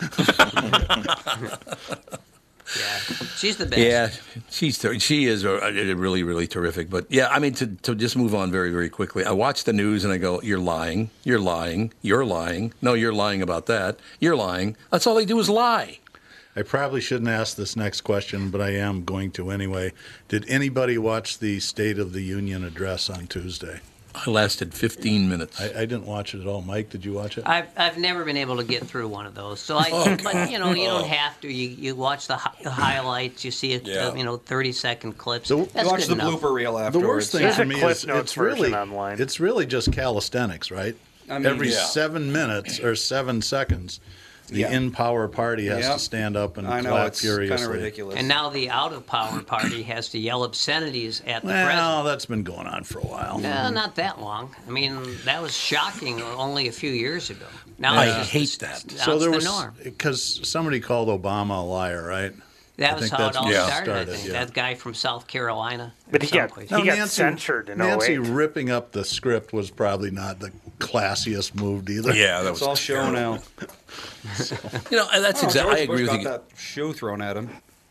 Yeah. She's the best. Yeah, she is really, really terrific. But yeah, I mean, to just move on very, very quickly, I watch the news and I go, "You're lying. You're lying. You're lying. No, you're lying about that. You're lying." That's all they do is lie. I probably shouldn't ask this next question, but I am going to anyway. Did anybody watch the State of the Union address on Tuesday? I lasted 15 minutes. I didn't watch it at all. Mike, did you watch it? I've never been able to get through one of those. So but you don't have to. You watch the highlights. You see it. Yeah. 30-second clips. You That's Watch good the enough. blooper reel The afterwards. worst thing There's for a me Cliff is Notes version online. it's really just calisthenics, right? I mean, Every yeah. 7 minutes or 7 seconds, the Yeah. in power party has Yep. to stand up and I know, clap it's furiously. kind of ridiculous. And now the out of power party has to yell obscenities at the Well, president. that's been going on for a while. Not that long. I mean, that was shocking only a few years ago. Now I it's just hate that. Now So it's there the was norm. because somebody called Obama a liar, right? That I was think how it that's all when it started. I started, think yeah. that guy from South Carolina. But he got someplace. he got censored in Nancy 08. ripping up the script was probably not the classiest move either. Yeah, that was It's all show now. and that's Oh, exactly. I George agree Bush with got you. that shoe thrown at him.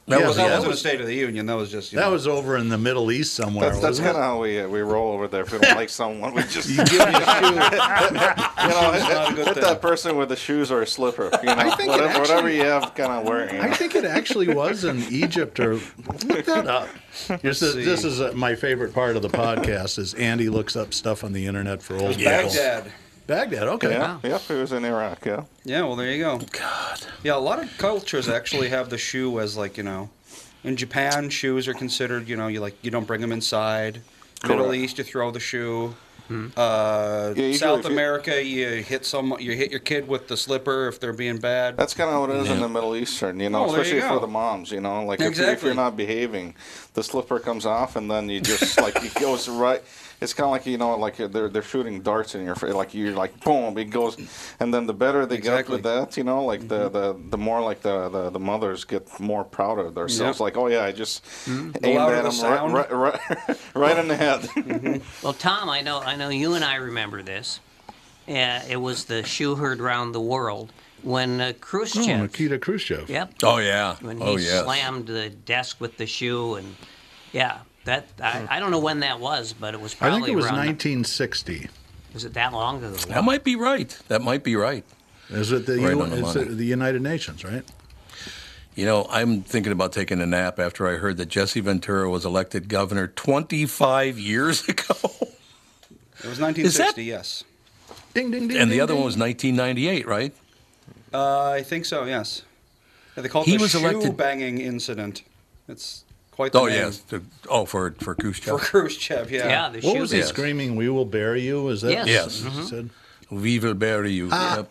That Yeah, was, That yeah, wasn't a State of the Union. That was just, you That know. was over in the Middle East somewhere. That's wasn't kind of it? how we roll over there. If we don't like someone, we just You give me a shoe. you know, not a good hit thing. that person with a shoes or a slipper. You know, think it whatever actually- you have, kind of wear. You know? I think it actually was in Egypt, or look that up. This is my favorite part of the podcast is Andy looks up stuff on the internet for old people. Baghdad. Baghdad, okay. Yeah, yep, he was in Iraq. Yeah. Yeah, well, there you go. God. Yeah, a lot of cultures actually have the shoe as like, you know, in Japan, shoes are considered, you know, you don't bring them inside. Middle Correct. East, you throw the shoe. usually South if you- America, you hit your kid with the slipper if they're being bad. That's kind of how it is in the Middle Eastern, you know, Oh, there you especially go. for the moms, you know, like if Exactly. you're not behaving, the slipper comes off and then you just like it goes right. It's kind of like, you know, like they're shooting darts in your face, like you're like boom, it goes, and then the better they get Exactly. with that, you know, like the more like the mothers get more proud of themselves, Yep. like, oh yeah, I just aimed louder at the them sound. right in the head. Well, Tom, I know you and I remember this. It was the shoe heard round the world when Oh, Khrushchev. Nikita Khrushchev. Yep. Oh, yeah. When Oh, he yes. slammed the desk with the shoe, and yeah, I don't know when that was, but it was I probably think it was around. 1960. Was it that long ago? That might be right. That might be right. Is it the, Right on the it's money. the United Nations, right? You know, I'm thinking about taking a nap after I heard that Jesse Ventura was elected governor 25 years ago. It was 1960, yes. Ding, ding, ding. And the ding, other ding. one was 1998, right? I think so, yes. Yeah, they call it He the was shoe elected- banging incident. It's quite the Oh, name. yes. For Khrushchev. For Khrushchev, yeah. Yeah, the What shoe. was he Yes. screaming? We will bury you. Is that Yes. Yes. what he said? We will bury you. Yep.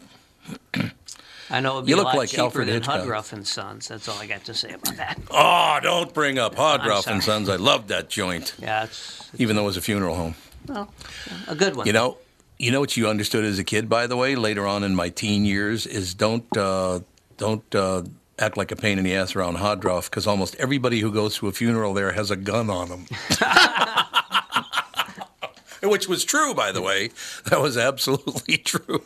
I know it'd be You a look lot like cheaper Alfred than Hitchcock. Hudruff and Sons. That's all I got to say about that. Oh, don't bring up I'm Hodroff and sorry. Sons. I loved that joint, Yeah, it's even though it was a funeral home. well, a good one. You know what you understood as a kid, by the way, later on in my teen years, is don't act like a pain in the ass around Hodroff, because almost everybody who goes to a funeral there has a gun on them. Which was true, by the way. That was absolutely true.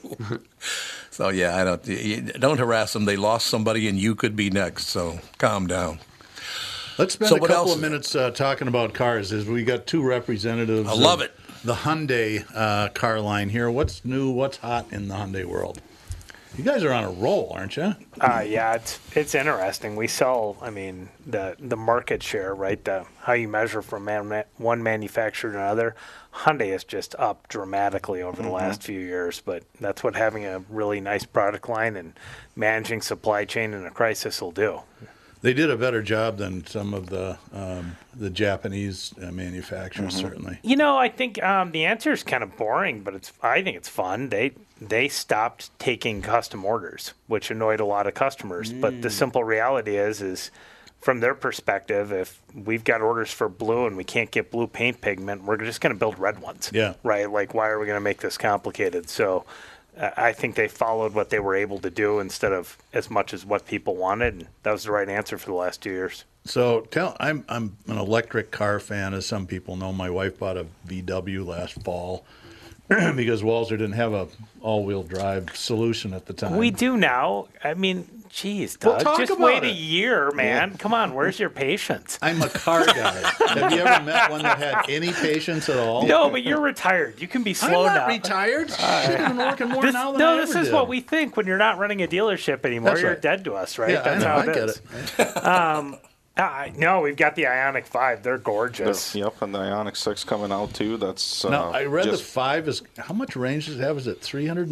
So yeah, don't harass them. They lost somebody, and you could be next. So calm down. Let's spend So a what couple else of is there? minutes talking about cars. As we got two representatives. I love of it. The Hyundai car line here. What's new? What's hot in the Hyundai world? You guys are on a roll, aren't you? Yeah, it's interesting. We sell, I mean, the market share, right? How you measure from one manufacturer to another. Hyundai is just up dramatically over the last few years, but that's what having a really nice product line and managing supply chain in a crisis will do. They did a better job than some of the Japanese manufacturers, certainly. You know, I think the answer is kind of boring, but I think it's fun. They stopped taking custom orders, which annoyed a lot of customers. But the simple reality is from their perspective, if we've got orders for blue and we can't get blue paint pigment, we're just going to build red ones. Yeah. Right? Like, why are we going to make this complicated? So I think they followed what they were able to do instead of as much as what people wanted. And that was the right answer for the last 2 years. So I'm an electric car fan, as some people know. My wife bought a VW last fall because Walzer didn't have a all-wheel drive solution at the time. We do now. I mean, geez, Well, Doug, talk just about wait a it. year, man. Come on, where's your patience? I'm a car guy. Have you ever met one that had any patience at all? No, but you're retired. You can be I'm slow not now. retired. I've been working more now than I This ever is did. what we think when you're not running a dealership anymore. That's You're right. dead to us, right? Yeah, That's I know. how I it get is. it. No, we've got the Ioniq 5. They're gorgeous. Yep, and the Ioniq 6 coming out too. That's Now I read the just, 5 is how much range does it have? Is it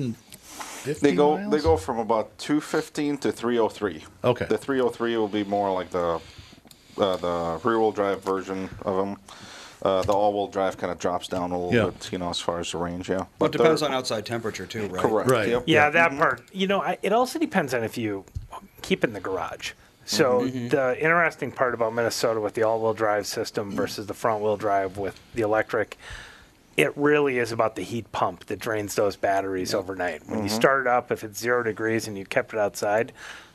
350 they go miles? from about 215 to 303. Okay. The 303 will be more like the rear-wheel drive version of them. The all-wheel drive kind of drops down a little bit, as far as the range. Yeah, But it depends on outside temperature, too, right? correct. Right. Yep. Yeah, that part. It also depends on if you keep it in the garage. So the interesting part about Minnesota with the all-wheel drive system versus the front-wheel drive with the electric, it really is about the heat pump that drains those batteries overnight. When you start it up, if it's 0 degrees and you kept it outside,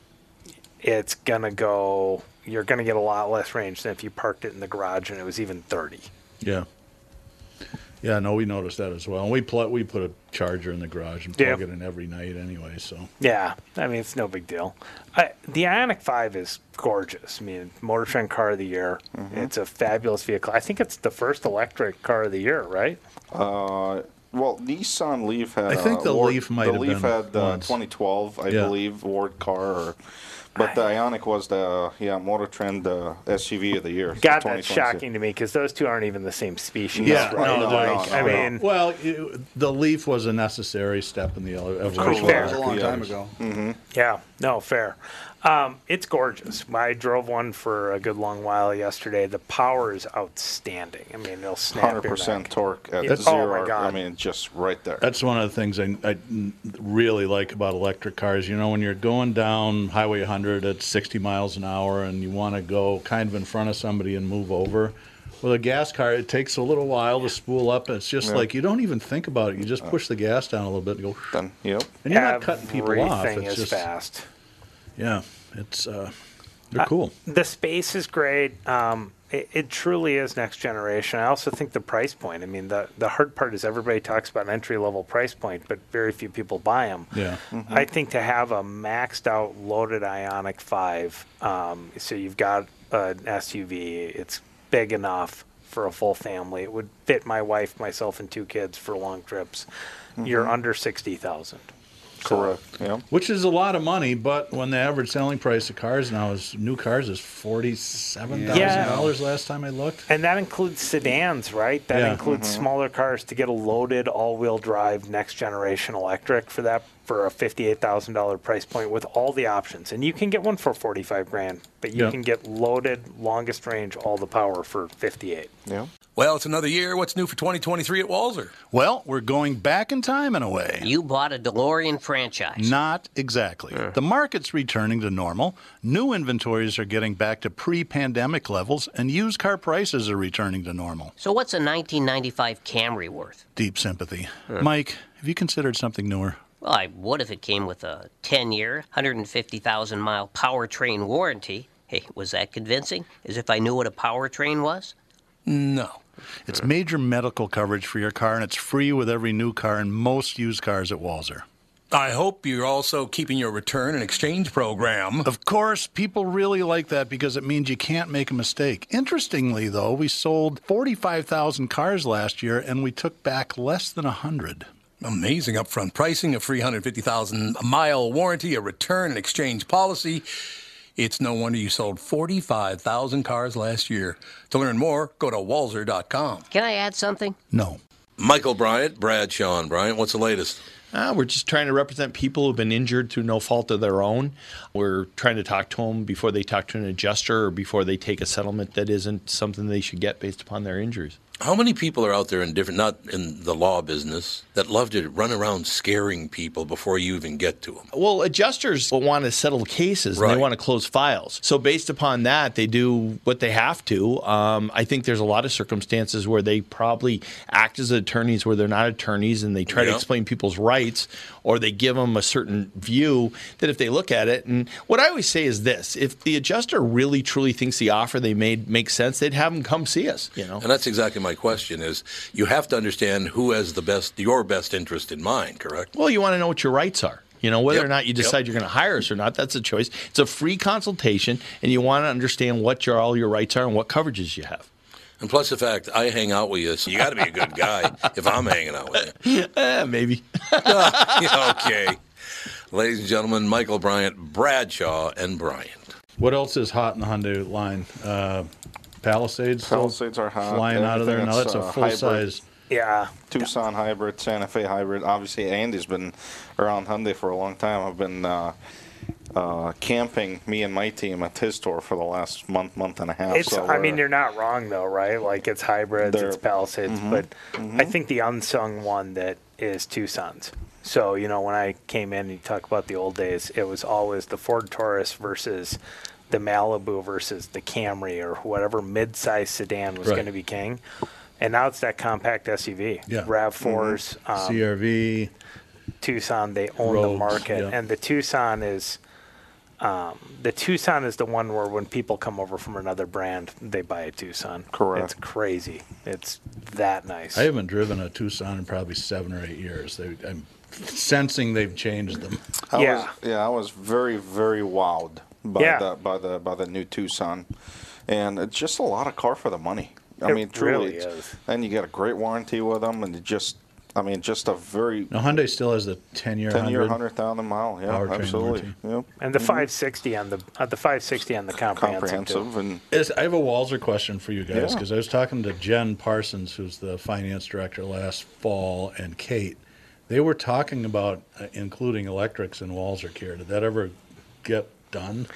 it's gonna go. You're gonna get a lot less range than if you parked it in the garage and it was even 30. Yeah. Yeah, no, we noticed that as well. And we put a charger in the garage and plug it in every night anyway. So Yeah, I mean, it's no big deal. The Ioniq 5 is gorgeous. I mean, Motor Trend Car of the Year. It's a fabulous vehicle. I think it's the first electric car of the year, right? Well, Nissan Leaf had. I think the Leaf might have been. The Leaf been had once. 2012, I believe, award car. But the Ioniq was the Motor Trend SUV of the year. God, that's shocking to me because those two aren't even the same species. Yeah, right? no, I mean, well, the Leaf was a necessary step in the evolution. That was a long time ago. yeah, no, fair. It's gorgeous. I drove one for a good long while yesterday. The power is outstanding. I mean, it'll snap 100% torque at Yeah. zero. Oh my God. I mean, just right there. That's one of the things I really like about electric cars. You know, when you're going down Highway 100 at 60 miles an hour and you want to go kind of in front of somebody and move over, with a gas car, it takes a little while to spool up. It's just like you don't even think about it. You just push the gas down a little bit and go. Then, yep. And you're not cutting people off. Everything It's is just fast. yeah. It's they're cool. The space is great. It truly is next generation. I also think the price point. I mean, the hard part is everybody talks about an entry-level price point, but very few people buy them. Yeah. I think to have a maxed-out loaded Ioniq 5, so you've got an SUV, it's big enough for a full family. It would fit my wife, myself, and 2 kids for long trips. You're under 60,000. Correct. Yeah. Which is a lot of money, but when the average selling price of cars now is new cars is $47,000 last time I looked. And that includes sedans, right? That Yeah. includes smaller cars. To get a loaded all-wheel drive next generation electric for a $58,000 price point with all the options. And you can get one for $45,000, but you can get loaded, longest range, all the power for $58,000. Yeah. Well, it's another year. What's new for 2023 at Walser? Well, we're going back in time in a way. You bought a DeLorean franchise. Not exactly. The market's returning to normal. New inventories are getting back to pre-pandemic levels, and used car prices are returning to normal. So what's a 1995 Camry worth? Deep sympathy. Mike, have you considered something newer? Well, I would if it came with a 10-year, 150,000-mile powertrain warranty. Hey, was that convincing? As if I knew what a powertrain was? No. It's major medical coverage for your car, and it's free with every new car and most used cars at Walser. I hope you're also keeping your return and exchange program. Of course, people really like that because it means you can't make a mistake. Interestingly, though, we sold 45,000 cars last year, and we took back less than 100. Amazing upfront pricing, a free 150,000-mile warranty, a return and exchange policy. It's no wonder you sold 45,000 cars last year. To learn more, go to walser.com. Can I add something? No. Michael Bryant, Bradshaw and Bryant, what's the latest? We're just trying to represent people who've been injured through no fault of their own. We're trying to talk to them before they talk to an adjuster or before they take a settlement that isn't something they should get based upon their injuries. How many people are out there not in the law business, that love to run around scaring people before you even get to them? Well, adjusters want to settle cases and they want to close files. So based upon that, they do what they have to. I think there's a lot of circumstances where they probably act as attorneys where they're not attorneys and they try to explain people's rights, or they give them a certain view that if they look at it. And what I always say is this: if the adjuster really truly thinks the offer they made makes sense, they'd have them come see us. And that's exactly my question is you have to understand who has your best interest in mind, correct? Well, you want to know what your rights are. Whether or not you decide you're going to hire us or not, that's a choice. It's a free consultation, and you want to understand what all your rights are and what coverages you have. And plus the fact I hang out with you, so you got to be a good guy if I'm hanging out with you. Maybe. Okay. Ladies and gentlemen, Michael Bryant, Bradshaw and Bryant. What else is hot in the Hyundai line? Palisades? Palisades are hot. Flying out of there. Now that's a hybrid. full-size. Yeah. Tucson hybrid, Santa Fe hybrid. Obviously, Andy's been around Hyundai for a long time. I've been camping, me and my team, at his store for the last month and a half. I mean, you're not wrong, though, right? Like, it's hybrids, it's Palisades. But I think the unsung one that is Tucson's. So, when I came in and you talk about the old days, it was always the Ford Taurus versus the Malibu versus the Camry or whatever mid-size sedan was going to be king. And now it's that compact SUV. Yeah. RAV4s, CRV. Tucson, they own the market. Yeah. And the Tucson is The Tucson is the one where when people come over from another brand, they buy a Tucson. Correct. It's crazy. It's that nice. I haven't driven a Tucson in probably 7 or 8 years. I'm sensing they've changed them. I was very, very wowed by Yeah. by the new Tucson, and it's just a lot of car for the money. I It mean, truly, really is. and you get a great warranty with them, and just a very Now, Hyundai still has the 10-year 100,000 mile, yeah, Powertrain absolutely, warranty. yep. And the 560 on the 560 on the comprehensive. too. Comprehensive, and I have a Walzer question for you guys, Yeah. because I was talking to Jen Parsons, who's the finance director last fall, and Kate. They were talking about including electrics in Walzer Care. Did that ever get done?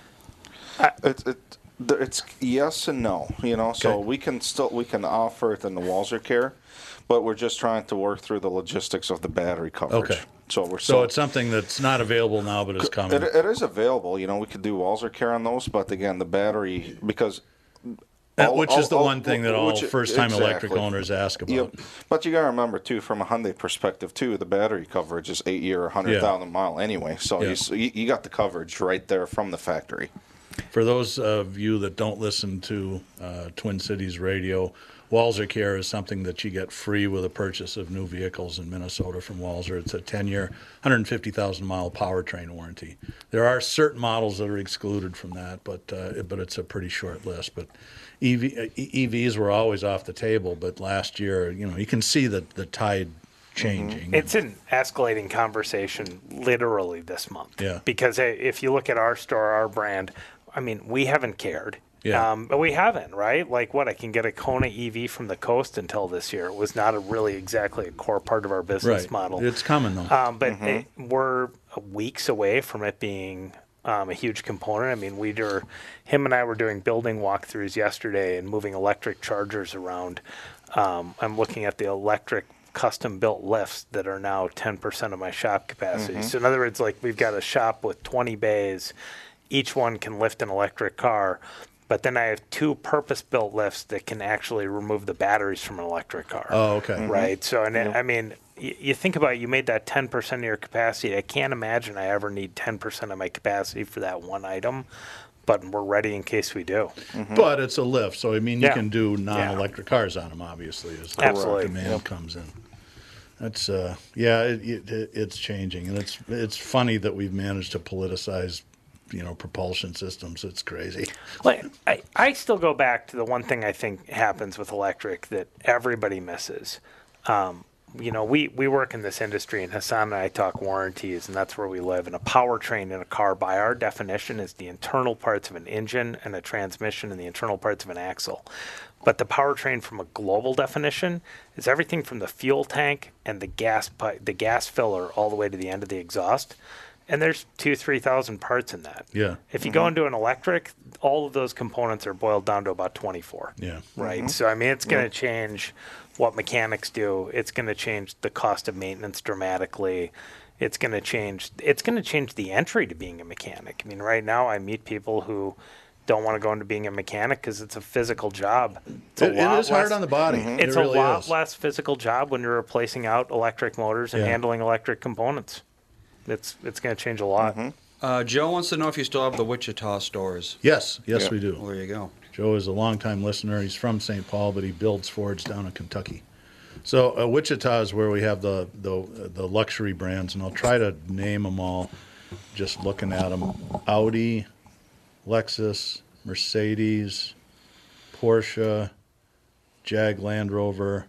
it's yes and no, So Okay. we can offer it in the Walzer Care, but we're just trying to work through the logistics of the battery coverage. Okay. So we're So it's something that's not available now, but is coming. it is available. We could do Walzer Care on those, but again, the battery because. Which is the one thing that all which- first-time electric exactly. owners ask about. Yep. But you got to remember too, from a Hyundai perspective too, the battery coverage is 8 year, 100,000 mile anyway. So Yeah. you got the coverage right there from the factory. For those of you that don't listen to Twin Cities Radio, Walzer Care is something that you get free with a purchase of new vehicles in Minnesota from Walzer. It's a 10-year, 150,000-mile powertrain warranty. There are certain models that are excluded from that, but it's a pretty short list. But EVs were always off the table, but last year, you can see the tide changing. It's an escalating conversation literally this month. Yeah. Because if you look at our store, our brand, I mean, we haven't cared. Yeah. But we haven't, right? Like I can get a Kona EV from the coast until this year. It was not exactly a core part of our business Right. model. It's coming, though. But we're weeks away from it being a huge component. I mean, him and I were doing building walkthroughs yesterday and moving electric chargers around. I'm looking at the electric custom-built lifts that are now 10% of my shop capacity. So in other words, we've got a shop with 20 bays. Each one can lift an electric car. But then I have 2 purpose-built lifts that can actually remove the batteries from an electric car. Oh, okay. Right. So, I mean, you think about it, you made that 10% of your capacity. I can't imagine I ever need 10% of my capacity for that one item, but we're ready in case we do. But it's a lift, so I mean, you Yeah. can do non-electric cars on them, obviously, as the Absolutely. demand comes in. That's it's changing, and it's funny that we've managed to politicize, propulsion systems. It's crazy. I still go back to the one thing I think happens with electric that everybody misses. We work in this industry, and Hassan and I talk warranties, and that's where we live. And a powertrain in a car, by our definition, is the internal parts of an engine and a transmission and the internal parts of an axle. But the powertrain, from a global definition, is everything from the fuel tank and the gas filler all the way to the end of the exhaust. And there's 2,000-3,000 parts in that. Yeah. If you go into an electric, all of those components are boiled down to about 24. Yeah. Right. So, I mean, it's going to change what mechanics do. It's going to change the cost of maintenance dramatically. It's going to change the entry to being a mechanic. I mean, right now I meet people who don't want to go into being a mechanic because it's a physical job. It is hard on the body. It's It really a lot is. less physical job when you're replacing out electric motors and Yeah. handling electric components. It's going to change a lot. Joe wants to know if you still have the Wichita stores. Yes, Yeah. we do. Well, there you go. Joe is a longtime listener. He's from St. Paul, but he builds Fords down in Kentucky. So Wichita is where we have the luxury brands, and I'll try to name them all just looking at them. Audi, Lexus, Mercedes, Porsche, Jag Land Rover,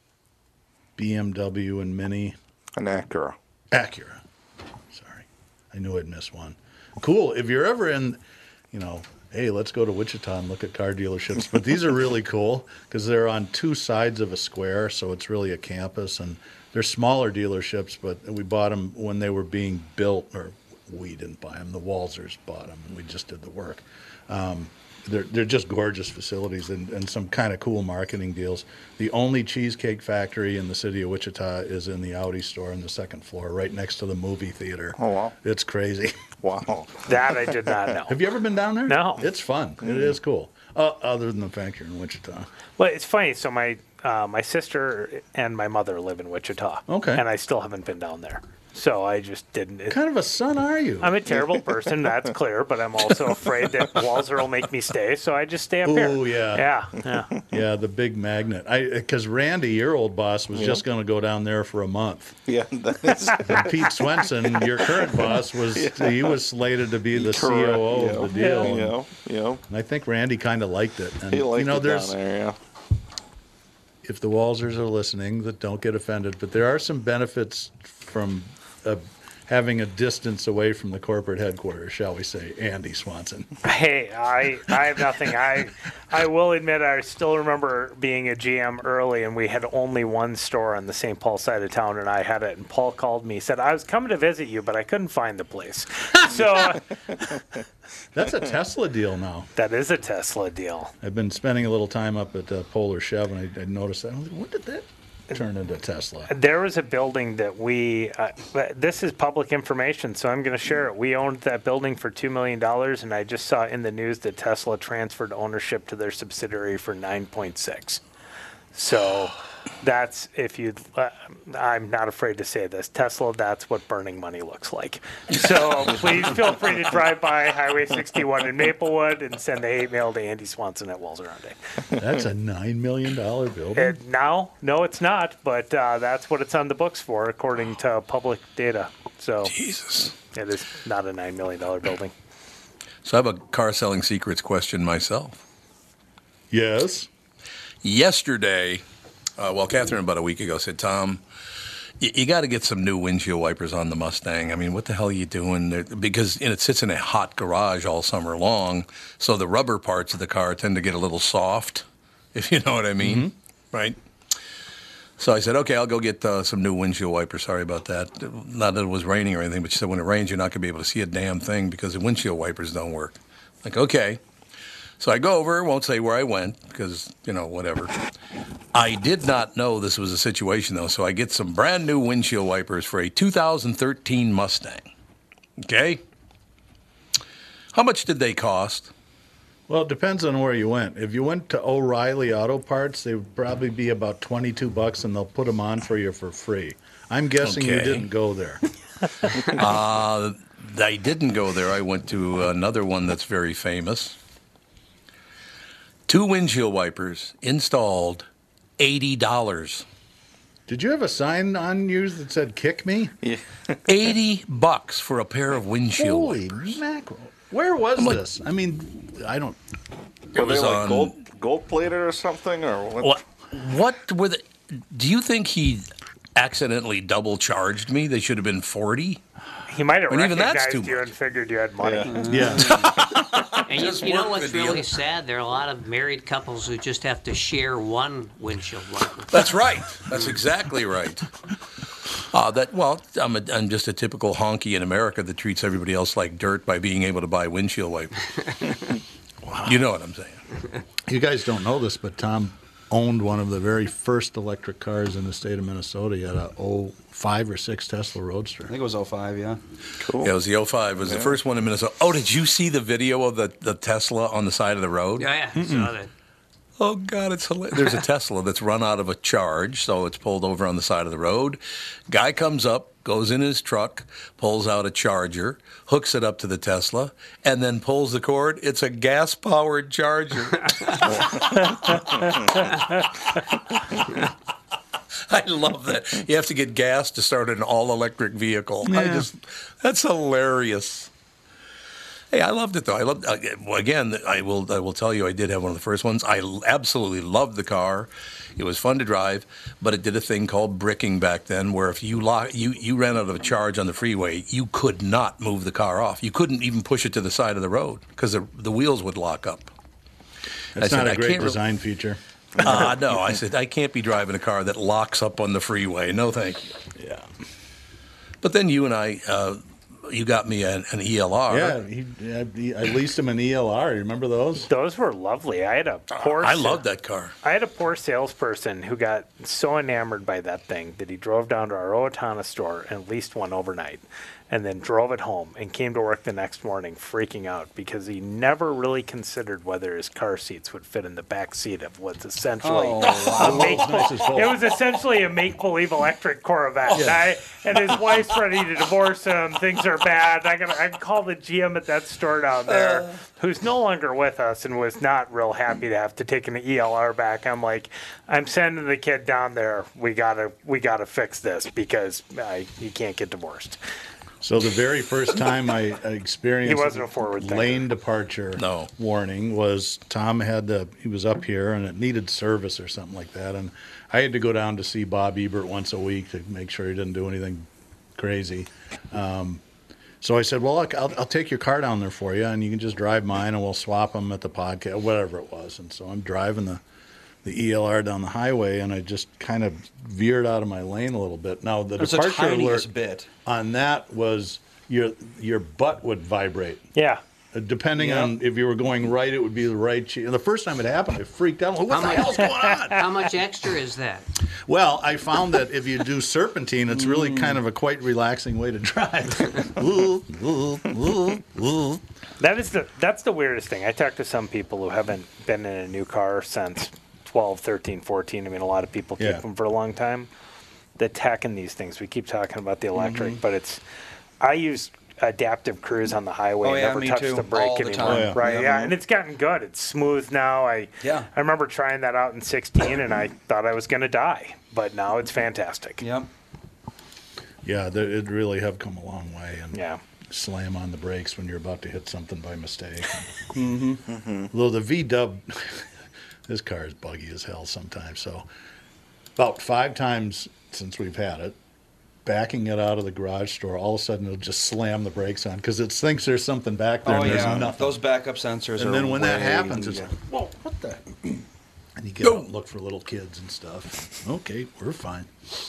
BMW and Mini. An Acura. Acura. Sorry. I knew I'd miss one. Cool. If you're ever in, hey, let's go to Wichita and look at car dealerships. But these are really cool because they're on 2 sides of a square, so it's really a campus. And they're smaller dealerships, but we bought them when they were being built, or we didn't buy them. The Walzers bought them, and we just did the work. They're just gorgeous facilities and some kind of cool marketing deals. The only cheesecake factory in the city of Wichita is in the Audi store on the 2nd floor, right next to the movie theater. Oh, wow. It's crazy. Wow. That I did not know. Have you ever been down there? No. It's fun. It is cool. Other than the fact you're in Wichita. Well, it's funny. So my sister and my mother live in Wichita. Okay. And I still haven't been down there. So I just didn't. What kind of a son are you? I'm a terrible person, that's clear, but I'm also afraid that Walzer will make me stay, so I just stay up here. Oh, yeah. Yeah. Yeah, the big magnet. Because Randy, your old boss, was just going to go down there for a month. Yeah, that's And Pete Swenson, your current boss, he was slated to be the correct. COO of the deal. And, Yeah. and I think Randy kind of liked it. And, He liked it there's down there, yeah. if the Walzers are listening, that don't get offended, but there are some benefits from having a distance away from the corporate headquarters, shall we say, Andy Swanson. Hey, I have nothing. I will admit I still remember being a GM early, and we had only one store on the St. Paul side of town, and I had it. And Paul called me, said, I was coming to visit you, but I couldn't find the place. So That's a Tesla deal now. that is a Tesla deal. I've been spending a little time up at Polar Chev, and I noticed that. I was like, when did that turn into Tesla? There was a building that this is public information, so I'm going to share it. We owned that building for $2 million, and I just saw in the news that Tesla transferred ownership to their subsidiary for 9.6. So that's, I'm not afraid to say this, Tesla, that's what burning money looks like. So please feel free to drive by Highway 61 in Maplewood and send a hate mail to Andy Swanson at Walzerande. That's a $9 million building. No, it's not, but that's what it's on the books for, according to public data. So Jesus. it is not a $9 million building. So I have a car selling secrets question myself. Yes. Yesterday, Catherine about a week ago said, Tom, you got to get some new windshield wipers on the Mustang. I mean, what the hell are you doing there? Because it sits in a hot garage all summer long, so the rubber parts of the car tend to get a little soft, if you know what I mean, right? So I said, okay, I'll go get some new windshield wipers. Sorry about that. Not that it was raining or anything, but she said when it rains, you're not going to be able to see a damn thing because the windshield wipers don't work. Like, okay. So I go over, won't say where I went because, whatever. I did not know this was a situation, though, so I get some brand new windshield wipers for a 2013 Mustang. Okay? How much did they cost? Well, it depends on where you went. If you went to O'Reilly Auto Parts, they would probably be about $22, and they'll put them on for you for free. I'm guessing you Okay. didn't go there. I didn't go there. I went to another one that's very famous. 2 windshield wipers installed, $80. Did you have a sign on yours that said "Kick me"? Yeah. $80 for a pair of windshield Holy wipers. mackerel! Where was like- this? I mean, I don't. It Were they was like on. gold plated or something? Or what? What were the? Do you think he accidentally double charged me? They should have been 40. He might have And even that's recognized too you much. and figured you had money. Yeah. And Just you know work what's the deal. really sad? There are a lot of married couples who just have to share one windshield wiper. That's right. That's exactly right. I'm just a typical honky in America that treats everybody else like dirt by being able to buy windshield wipers. Wow. You know what I'm saying? You guys don't know this, but Tom owned one of the very first electric cars in the state of Minnesota. He had a 05 or 06 Tesla Roadster. I think it was 05, yeah. Cool. Yeah, it was the 05. It was the first one in Minnesota. Oh, did you see the video of the Tesla on the side of the road? Yeah, saw that. Oh, God, it's hilarious. There's a Tesla that's run out of a charge, so it's pulled over on the side of the road. Guy comes up, goes in his truck, pulls out a charger, hooks it up to the Tesla, and then pulls the cord. It's a gas-powered charger. I love that. You have to get gas to start an all-electric vehicle. Yeah. That's hilarious. Hey, I loved it though. I will tell you, I did have one of the first ones. I absolutely loved the car. It was fun to drive, but it did a thing called bricking back then, where if you ran out of a charge on the freeway, you could not move the car off. You couldn't even push it to the side of the road because the wheels would lock up. That's not a great design feature. No, I said I can't be driving a car that locks up on the freeway. No, thank you. Yeah. But then you and I. You got me an ELR. Yeah, I leased him an ELR. You remember those? Those were lovely. I had a poor. I love that car. I had a poor salesperson who got so enamored by that thing that he drove down to our Owatonna store and leased one overnight. and then drove it home and came to work the next morning freaking out because he never really considered whether his car seats would fit in the back seat of what's essentially it was essentially a make-believe electric Corvette. And his wife's ready to divorce him. Things are bad. I can call the GM at that store down there, who's no longer with us and was not real happy to have to take an ELR back. I'm like, I'm sending the kid down there. We gotta fix this because he can't get divorced. So the very first time I experienced He wasn't a forward thinker. lane departure warning was Tom he was up here and it needed service or something like that, and I had to go down to see Bob Ebert once a week to make sure he didn't do anything crazy. So I said, well, look, I'll take your car down there for you, and you can just drive mine, and we'll swap them at the podcast, whatever it was. And so I'm driving the ELR down the highway, and I just kind of veered out of my lane a little bit. Now, the departure alert bit on that was your butt would vibrate. Yeah. Depending on if you were going right, it would be the right cheek. And the first time it happened, I freaked out. What the hell's going on? How much extra is that? Well, I found that if you do serpentine, it's really kind of a quite relaxing way to drive. That's the weirdest thing. I talked to some people who haven't been in a new car since 12, 13, 14. I mean, a lot of people keep them for a long time. The tech in these things, we keep talking about the electric, but I use adaptive cruise on the highway and never touch the brake anymore. Right? Yeah, and it's gotten good. It's smooth now. I remember trying that out in 16, and I thought I was going to die, but now it's fantastic. Yep. Yeah, it really have come a long way. And slam on the brakes when you're about to hit something by mistake. Although the V-Dub, this car is buggy as hell sometimes. So about 5 times since we've had it, backing it out of the garage door, all of a sudden it'll just slam the brakes on because it thinks there's something back there. And there's nothing. Those backup sensors and are then when that happens, it's like, whoa, what the? And you get out and look for little kids and stuff. Okay, we're fine.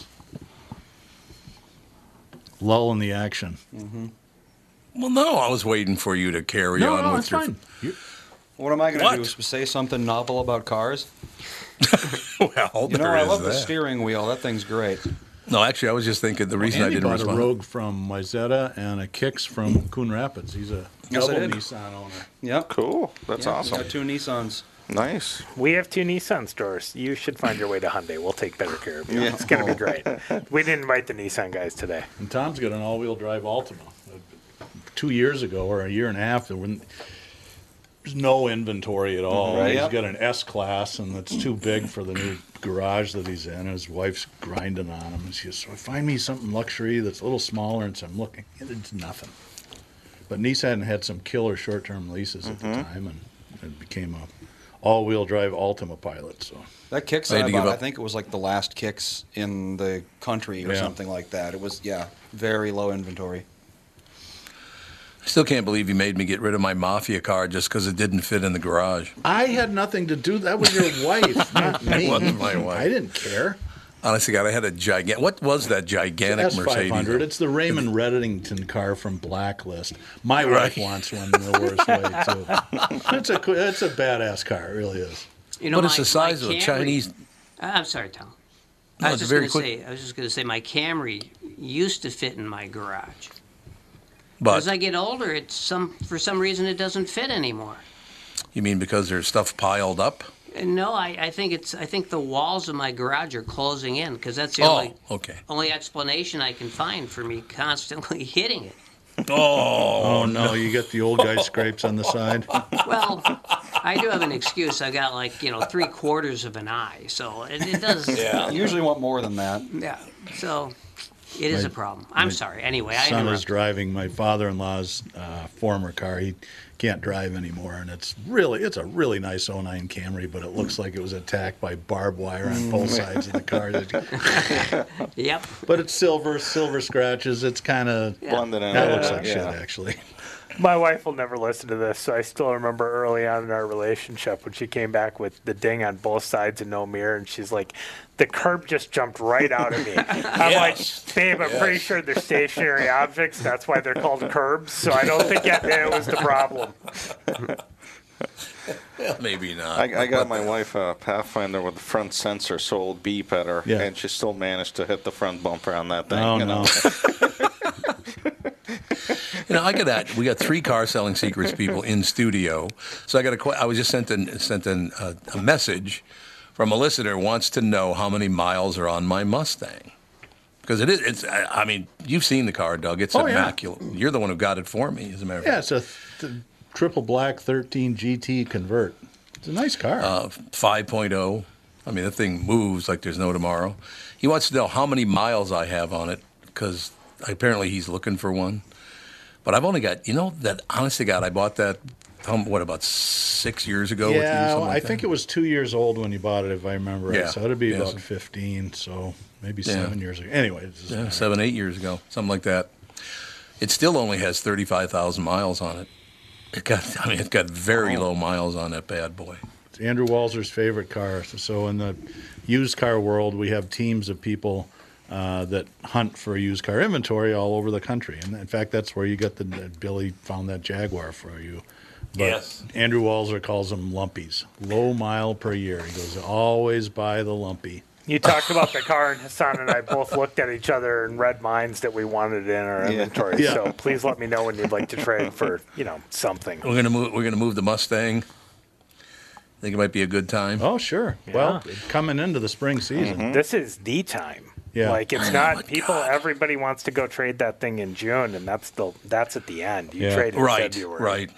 Lull in the action. Well, no, I was waiting for you to carry on with your... What am I going to do? Say something novel about cars? Well, I love the steering wheel. That thing's great. No, actually, I was just thinking the reason I didn't respond. respond. A Rogue from Wayzata and a Kicks from Coon Rapids. He's a double Nissan owner. Yep. Cool. That's awesome. Got 2 Nissans. Nice. We have 2 Nissan stores. You should find your way to Hyundai. We'll take better care of you. It's going to be great. We didn't invite the Nissan guys today. And Tom's got an all-wheel drive Altima. 2 years ago, or a year and a half, there's no inventory at all. Right. He's got an S-Class, and it's too big for the new garage that he's in. His wife's grinding on him. And she says, so find me something luxury that's a little smaller. And so I'm looking. It's nothing. But Nissan had some killer short-term leases at the time, and it became a all-wheel drive Altima Pilot. So that Kicks I bought, I think it was like the last Kicks in the country or something like that. It was, very low inventory. I still can't believe you made me get rid of my Mafia car just because it didn't fit in the garage. I had nothing to do. That was your wife, not me. It wasn't my wife. I didn't care. Honestly, God, I had a gigantic... What was that gigantic Mercedes? S500. It's the Raymond Reddington car from Blacklist. My wife wants one in the worst way, too. It's a badass car. It really is. You know, but it's the size of a Chinese... I'm sorry, Tom. No, I was just going to say my Camry used to fit in my garage. But as I get older, for some reason it doesn't fit anymore. You mean because there's stuff piled up? No, I think the walls of my garage are closing in because that's the only explanation I can find for me constantly hitting it. Oh no, you got the old guy scrapes on the side. Well, I do have an excuse. I got 3/4 of an eye, so it does. Yeah, you usually want more than that. Yeah, so. It is a problem. I'm sorry. Anyway, my son is driving my father-in-law's former car. He can't drive anymore, and it's a really nice 09 Camry, but it looks like it was attacked by barbed wire on both sides of the car. Yep. But it's silver scratches. It's kind of blended in. That looks like shit, actually. My wife will never listen to this, so I still remember early on in our relationship when she came back with the ding on both sides and no mirror, and she's like, the curb just jumped right out of me. I'm like, babe, I'm pretty sure they're stationary objects. That's why they're called curbs, so I don't think it was the problem. Well, maybe not. I got my wife a Pathfinder with the front sensor, so it'll beep at her, and she still managed to hit the front bumper on that thing. Oh, no. Now I got that. We got 3 car selling secrets people in studio. So I was just sent in a message from a listener who wants to know how many miles are on my Mustang. Because I mean, you've seen the car, Doug. It's immaculate. Yeah. You're the one who got it for me, as a matter of fact. Yeah, it's a triple black 13 GT convert. It's a nice car. 5.0. I mean, the thing moves like there's no tomorrow. He wants to know how many miles I have on it, because apparently he's looking for one. But I've only got, that honest to God, I bought that, about 6 years ago? Yeah, I think it was 2 years old when you bought it, if I remember right. Yeah. So it'd be about 15, so maybe 7 years ago. Anyway. 7, 8 years ago, something like that. It still only has 35,000 miles on it. It's got very low miles on that bad boy. It's Andrew Walzer's favorite car. So in the used car world, we have teams of people that hunt for used car inventory all over the country. And in fact, that's where you get Billy found that Jaguar for you. But yes. Andrew Walzer calls them lumpies. Low mile per year. He goes, always buy the lumpy. You talked about the car, and Hassan and I both looked at each other and read minds that we wanted in our inventory. Yeah. So please let me know when you'd like to trade for, something. We're gonna move the Mustang. Think it might be a good time. Oh, sure. Yeah. Well, coming into the spring season. Mm-hmm. This is the time. Yeah. Like, it's not people. God. Everybody wants to go trade that thing in June, and that's at the end. You trade in February. Right.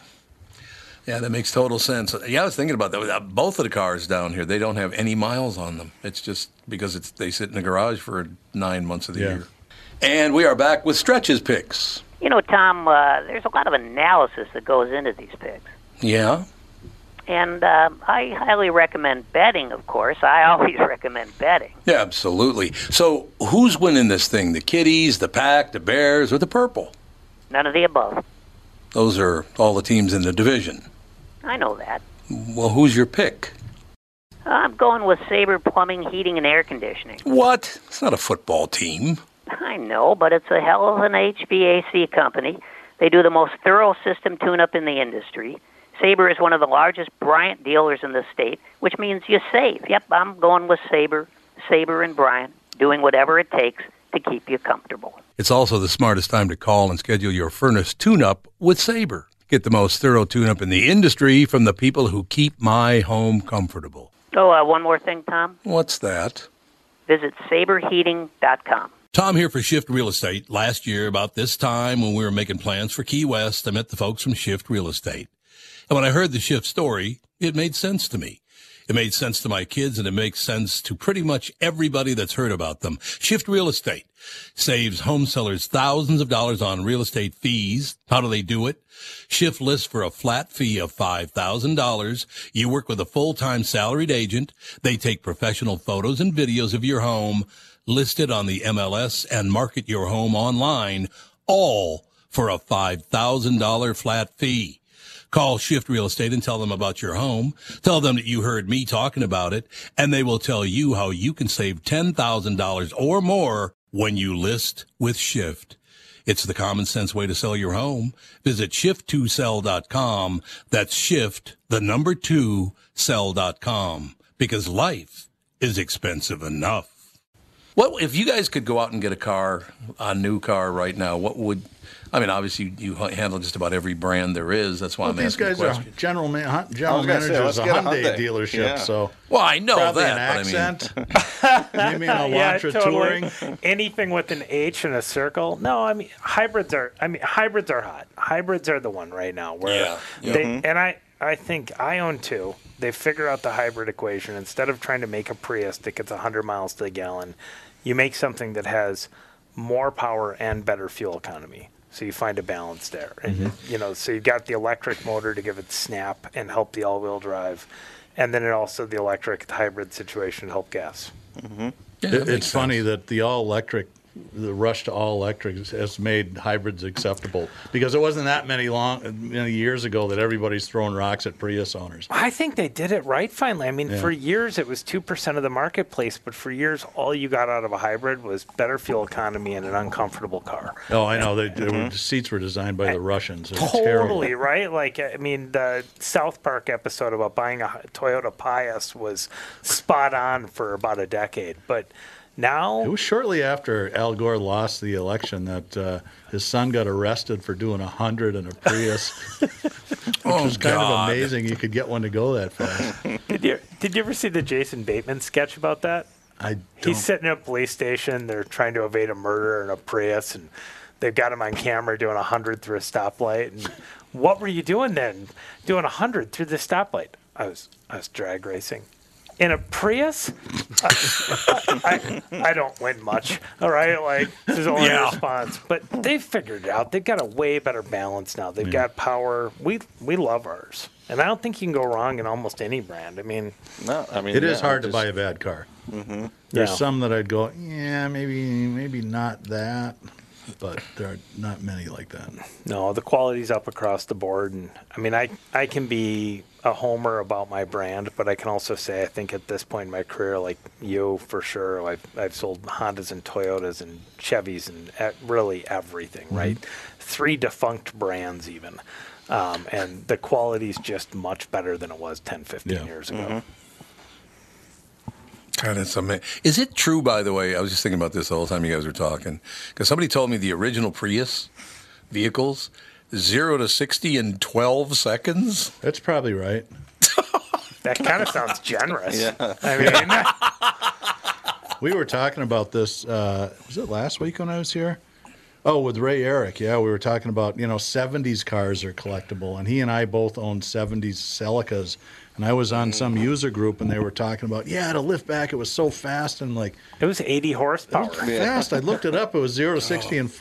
Yeah, that makes total sense. Yeah, I was thinking about that. Both of the cars down here, they don't have any miles on them. It's just because they sit in the garage for 9 months of the year. And we are back with Stretch's picks. Tom, there's a lot of analysis that goes into these picks. Yeah. And I highly recommend betting, of course. I always recommend betting. Yeah, absolutely. So who's winning this thing? The Kitties, the Pack, the Bears, or the Purple? None of the above. Those are all the teams in the division. I know that. Well, who's your pick? I'm going with Sabre Plumbing, Heating, and Air Conditioning. What? It's not a football team. I know, but it's a hell of an HVAC company. They do the most thorough system tune-up in the industry. Sabre is one of the largest Bryant dealers in the state, which means you save. Yep, I'm going with Sabre and Bryant, doing whatever it takes to keep you comfortable. It's also the smartest time to call and schedule your furnace tune-up with Sabre. Get the most thorough tune-up in the industry from the people who keep my home comfortable. Oh, one more thing, Tom. What's that? Visit SaberHeating.com. Tom here for Shift Real Estate. Last year, about this time when we were making plans for Key West, I met the folks from Shift Real Estate. And when I heard the Shift story, it made sense to me. It made sense to my kids, and it makes sense to pretty much everybody that's heard about them. Shift Real Estate saves home sellers thousands of dollars on real estate fees. How do they do it? Shift lists for a flat fee of $5,000. You work with a full-time salaried agent. They take professional photos and videos of your home, list it on the MLS, and market your home online, all for a $5,000 flat fee. Call Shift Real Estate and tell them about your home. Tell them that you heard me talking about it, and they will tell you how you can save $10,000 or more when you list with Shift. It's the common sense way to sell your home. Visit shift2sell.com. That's shift, 2, sell.com. Because life is expensive enough. What if you guys could go out and get a new car right now? What would? I mean, obviously you handle just about every brand there is. That's why I'm asking the question. These guys are general managers of a Hyundai dealership. Yeah. So well, I know probably that. An accent. Maybe an Elantra touring. Anything with an H and a circle. No, I mean hybrids are hot. Hybrids are the one right now. Where and I think I own two. They figure out the hybrid equation. Instead of trying to make a Prius that gets 100 miles to the gallon, you make something that has more power and better fuel economy. So you find a balance there. And, so you've got the electric motor to give it snap and help the all-wheel drive. And then the electric hybrid situation to help gas. Mm-hmm. Yeah, it's funny that the rush to all electric has made hybrids acceptable, because it wasn't that many years ago that everybody's throwing rocks at Prius owners. I think they did it right finally. I mean, for years it was 2% of the marketplace, but for years all you got out of a hybrid was better fuel economy and an uncomfortable car. Oh, I know. The seats were designed by the Russians. Totally, right? Like, I mean, the South Park episode about buying a Toyota Pius was spot on for about a decade, but Now, It was shortly after Al Gore lost the election that his son got arrested for doing 100 in a Prius. Which was kind of amazing. You could get one to go that fast. did you ever see the Jason Bateman sketch about that? I don't. He's sitting in a police station. They're trying to evade a murder in a Prius, and they've got him on camera doing 100 through a stoplight. And what were you doing then? Doing 100 through the stoplight? I was drag racing. In a Prius? I don't win much. All right, like this is only response. But they've figured it out. They've got a way better balance now. They've got power. We love ours, and I don't think you can go wrong in almost any brand. I mean, it is hard to buy a bad car. Mm-hmm. There's some that I'd go, yeah, maybe not that, but there are not many like that. No, the quality's up across the board, and I mean, I can be a homer about my brand, but I can also say I think at this point in my career, like you for sure, I've sold Hondas and Toyotas and Chevys and really everything, right? 3 defunct brands even, and the quality's just much better than it was 10, 15 years ago. God, that's amazing. Is it true, by the way, I was just thinking about this the whole time you guys were talking, because somebody told me the original Prius vehicles, 0 to 60 in 12 seconds? That's probably right. That kind of sounds generous. Yeah. I mean, We were talking about this, was it last week when I was here? Oh, with Ray Eric. Yeah, we were talking about, 70s cars are collectible, and he and I both owned 70s Celicas. And I was on some user group, and they were talking about, to lift back, it was so fast. And like, it was 80 horsepower. Fast. I looked it up. It was 0 to 60 in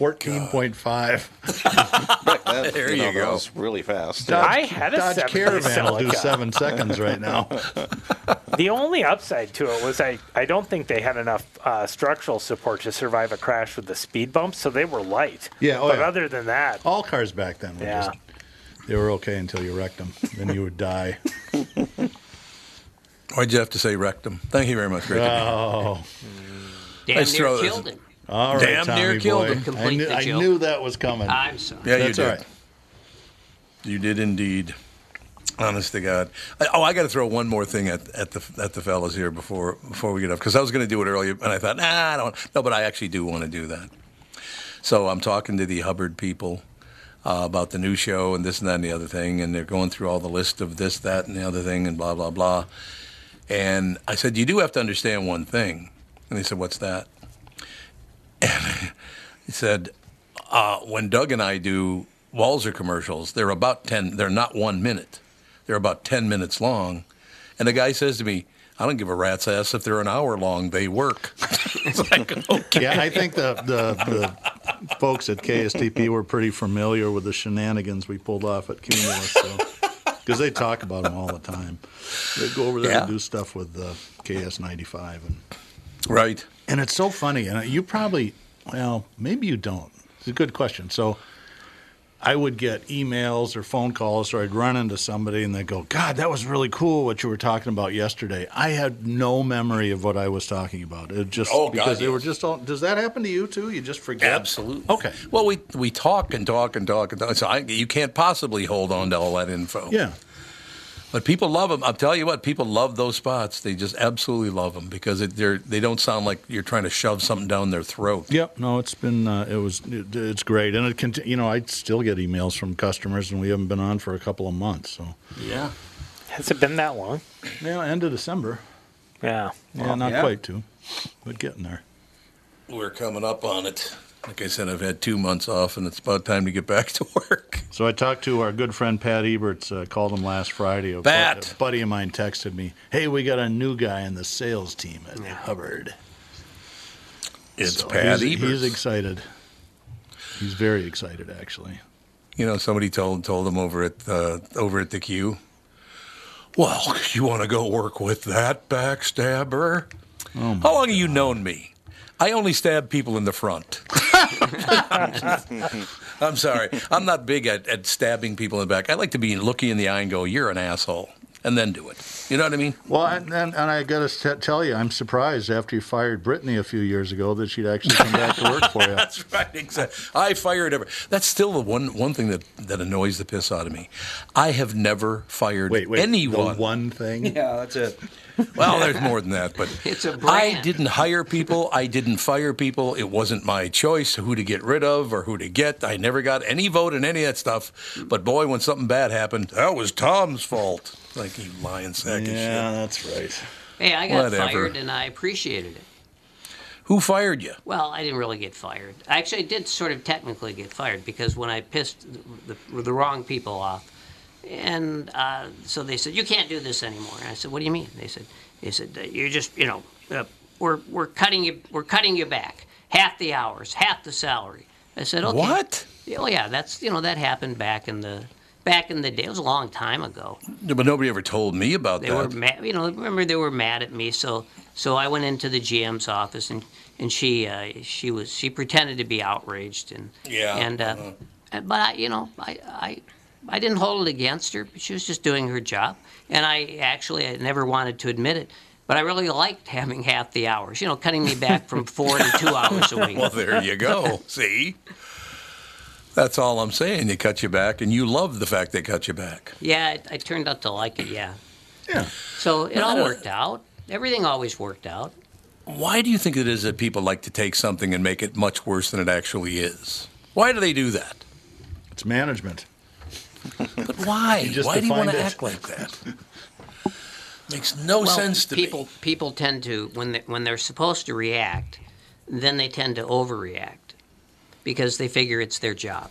14.5. There you go. That was really fast. I had a Dodge 70s Caravan will do Celica. 7 seconds right now. The only upside to it was I don't think they had enough structural support to survive a crash with the speed bumps, so they were light. Yeah, but other than that, all cars back then were just, they were okay until you wrecked them. Then you would die. Why'd you have to say rectum? Thank you very much, Rick. Oh. Damn Let's near throw this. killed him. All right, Damn Tommy near killed boy. him. Complete the I joke. knew that was coming. I'm sorry. Yeah, That's you all did. right. You did indeed. Honest to God. I got to throw one more thing at the fellas here before we get up, because I was going to do it earlier, and I thought, I don't. No, but I actually do want to do that. So I'm talking to the Hubbard people about the new show and this and that and the other thing, and they're going through all the list of this, that, and the other thing, and blah, blah, blah. And I said, you do have to understand one thing. And they said, what's that? And he said, when Doug and I do Walzer commercials, they're about 10, they're not 1 minute. They're about 10 minutes long. And the guy says to me, I don't give a rat's ass if they're an hour long, they work. It's like, okay. Yeah, I think the folks at KSTP were pretty familiar with the shenanigans we pulled off at Cumulus, because they talk about them all the time. They go over there and do stuff with KS95. Right. And it's so funny. And you probably, maybe you don't. It's a good question. So I would get emails or phone calls, or I'd run into somebody and they'd go, God, that was really cool what you were talking about yesterday. I had no memory of what I was talking about. It just because they were just all. Does that happen to you too? You just forget? Absolutely. Okay. Well, we talk and talk and talk and talk. So you can't possibly hold on to all that info. Yeah. But people love them. I'll tell you what, people love those spots. They just absolutely love them because they don't sound like you're trying to shove something down their throat. Yep. No, it's been it's great, and I still get emails from customers, and we haven't been on for a couple of months. So yeah, has it been that long? Yeah, end of December. Yeah. Yeah, not quite two, but getting there. We're coming up on it. Like I said, I've had 2 months off, and it's about time to get back to work. So I talked to our good friend Pat Eberts, called him last Friday. Pat! A buddy of mine texted me, hey, we got a new guy in the sales team at Hubbard. It's Pat Eberts. He's excited. He's very excited, actually. You know, somebody told him over at the Q, well, you want to go work with that backstabber? Oh How long have you known me? I only stab people in the front. I'm sorry. I'm not big at stabbing people in the back. I like to be looking in the eye and go, you're an asshole. and then do it. You know what I mean? Well, and I got to tell you, I'm surprised after you fired Brittany a few years ago that she'd actually come back to work for you. That's right, exactly. I fired her. That's still the one thing that annoys the piss out of me. I have never fired anyone. The one thing? Yeah, that's it. Well, there's more than that, but It's a I brand. didn't hire people. I didn't fire people. It wasn't my choice who to get rid of or who to get. I never got any vote in any of that stuff. But boy, when something bad happened, that was Tom's fault. Like, you lying sack of shit. Yeah, that's right. Hey, I got Whatever. fired, and I appreciated it. Who fired you? Well, I didn't really get fired. Actually, I did sort of technically get fired because when I pissed the wrong people off, and so they said, you can't do this anymore. And I said, what do you mean? They said you're just, we're cutting you back half the hours, half the salary. I said, okay. What? Oh yeah, that's that happened back in the day. It was a long time ago. But nobody ever told me about They that. were mad. Remember they were mad at me. So I went into the GM's office and she pretended to be outraged but I didn't hold it against her. She was just doing her job, and I never wanted to admit it. But I really liked having half the hours. Cutting me back from 4 to 2 hours a week. Well, there you go. See? That's all I'm saying. They cut you back, and you love the fact they cut you back. Yeah, I turned out to like it. Yeah. Yeah. So it all worked out. Everything always worked out. Why do you think it is that people like to take something and make it much worse than it actually is? Why do they do that? It's management. But why? You just Why do you want to defined it. act like that? Makes no sense to me. People tend to when they're supposed to react, then they tend to overreact because they figure it's their job.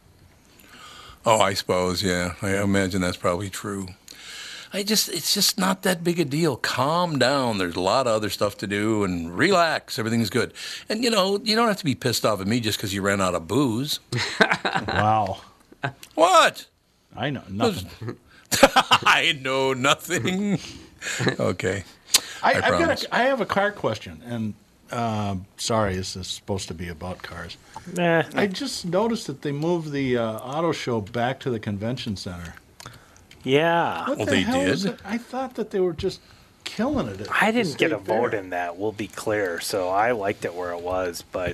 Oh, I suppose, yeah. I imagine that's probably true. It's just not that big a deal. Calm down. There's a lot of other stuff to do, and relax. Everything's good. And, you don't have to be pissed off at me just because you ran out of booze. Wow. What? I know nothing. I know nothing. Okay. I promise. have a car question, and sorry, this is supposed to be about cars. Nah. I just noticed that they moved the auto show back to the convention center. Yeah. What Well, the they hell is did? it? I thought that they were just killing it. I at the didn't get a state fair. vote in that, we'll be clear. So I liked it where it was, but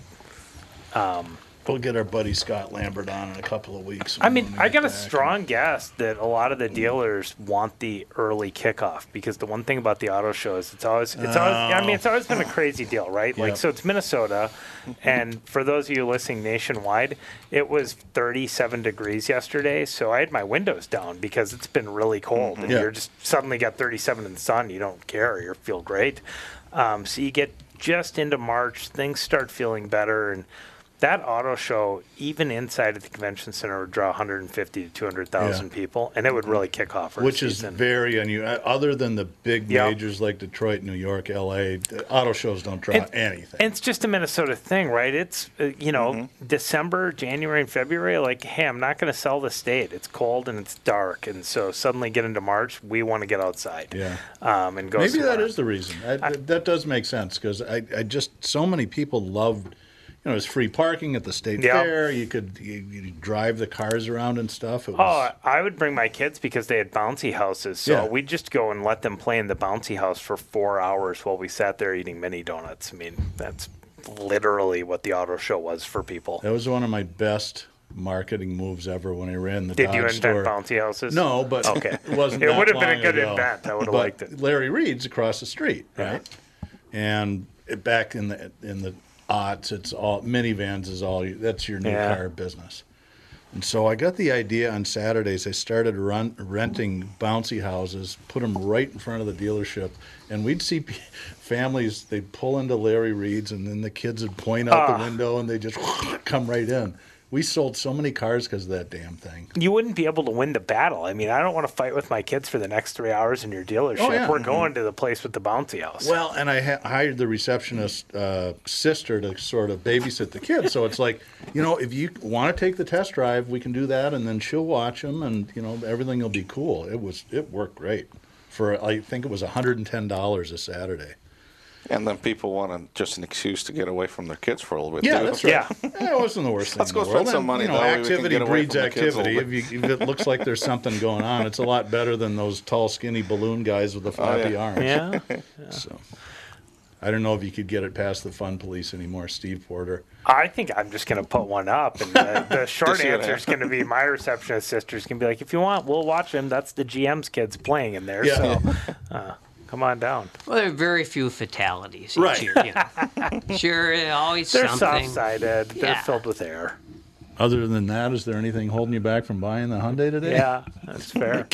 We'll get our buddy Scott Lambert on in a couple of weeks. I mean, when we I get got a back. strong guess that a lot of the dealers want the early kickoff because the one thing about the auto show is it's always been a crazy deal, right? Like, Yep. so it's Minnesota, and for those of you listening nationwide, it was 37 degrees yesterday, so I had my windows down because it's been really cold, and Yeah. you're just suddenly got 37 in the sun, you don't care, you feel great. So you get just into March, things start feeling better, and that auto show, even inside of the convention center, would draw 150 to 200,000 Yeah. people, and it would really kick off our Which is season. very unusual. Other than the big Yep. majors like Detroit, New York, L.A., the auto shows don't draw anything. And it's just a Minnesota thing, right? It's, December, January, and February, like, hey, I'm not going to sell the state. It's cold and it's dark. And so suddenly get into March, we want to get outside. Yeah. And go Maybe that somewhere. is the reason. That does make sense because I just so many people loved. There's free parking at the state Yeah. fair. You could you drive the cars around and stuff. It Oh, was, I would bring my kids because they had bouncy houses. So Yeah. we'd just go and let them play in the bouncy house for 4 hours while we sat there eating mini donuts. I mean, that's literally what the auto show was for people. that was one of my best marketing moves ever when I ran the Did Dodge you invent store. bouncy houses? No, but Okay. it wasn't. It that would have been a long good ago. invent. I would have But liked it. Larry Reed's across the street, Yeah. right? And back in the aughts, it's all minivans is all that's your new Yeah. car business. And so I got the idea on Saturdays. I started renting bouncy houses, put them right in front of the dealership, and we'd see families. They'd pull into Larry Reed's, and then the kids would point out the window, and they just come right in. We sold so many cars because of that damn thing. You wouldn't be able to win the battle. I mean, I don't want to fight with my kids for the next 3 hours in your dealership. Oh, yeah. We're going to the place with the bouncy house. Well, and I hired the receptionist sister to sort of babysit the kids. So it's like, if you want to take the test drive, we can do that, and then she'll watch them, and everything will be cool. It worked great for I think it was $110 a Saturday. And then people want just an excuse to get away from their kids for a little bit. Yeah, too. that's right. Yeah. It wasn't the worst thing. Let's go in the world. spend some money, You know, though. We can activity get away breeds from the kids a activity. little If it looks like there's something going on, it's a lot better than those tall, skinny balloon guys with the flappy arms. Yeah. So, I don't know if you could get it past the fun police anymore, Steve Porter. I think I'm just going to put one up. And the short see what answer is going to be my receptionist sister's going to be like, if you want, we'll watch him. That's the GM's kids playing in there. Yeah. So come on down. Well, there are very few fatalities Right. each year. You know. Sure, always They're something. soft-sided. They're Yeah. filled with air. Other than that, is there anything holding you back from buying the Hyundai today? Yeah, that's fair.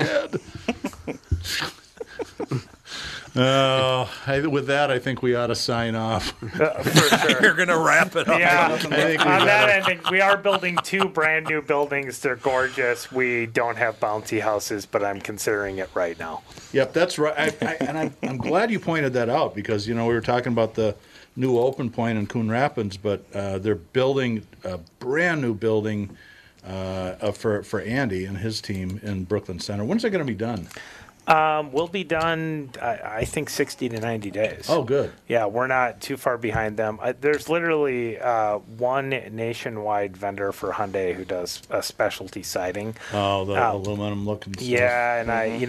With that, I think we ought to sign off. For sure. You're going to wrap it up. Yeah, I think we on that better. ending, we are building 2 brand new buildings. They're gorgeous. We don't have bouncy houses, but I'm considering it right now. Yep, that's right. I'm glad you pointed that out because, you know, we were talking about the new Open Point in Coon Rapids, but they're building a brand new building for Andy and his team in Brooklyn Center. When's it going to be done? We'll be done, I think, 60 to 90 days. Oh, good. Yeah, we're not too far behind them. There's literally one nationwide vendor for Hyundai who does a specialty siding. Oh, the aluminum looking stuff. Yeah, and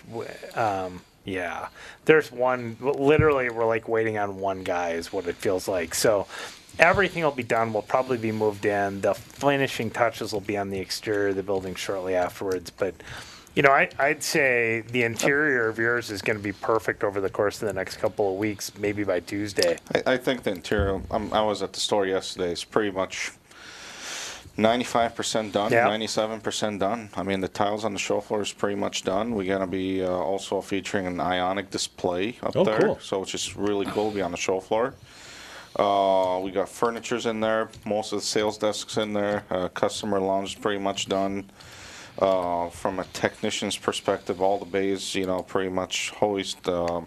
yeah. There's one, literally, we're like waiting on one guy is what it feels like. So everything will be done. We'll probably be moved in. The finishing touches will be on the exterior of the building shortly afterwards. But, you know, I'd say the interior of yours is going to be perfect over the course of the next couple of weeks, maybe by Tuesday. I think the interior, I was at the store yesterday, it's pretty much 95% done, Yeah. 97% done. I mean, the tiles on the show floor is pretty much done. We're going to be also featuring an ionic display up Oh, there, cool. so it's just really cool to be on the show floor. We got furnitures in there, most of the sales desks in there, customer lounge is pretty much done. From a technician's perspective, all the bays, you know, pretty much hoist.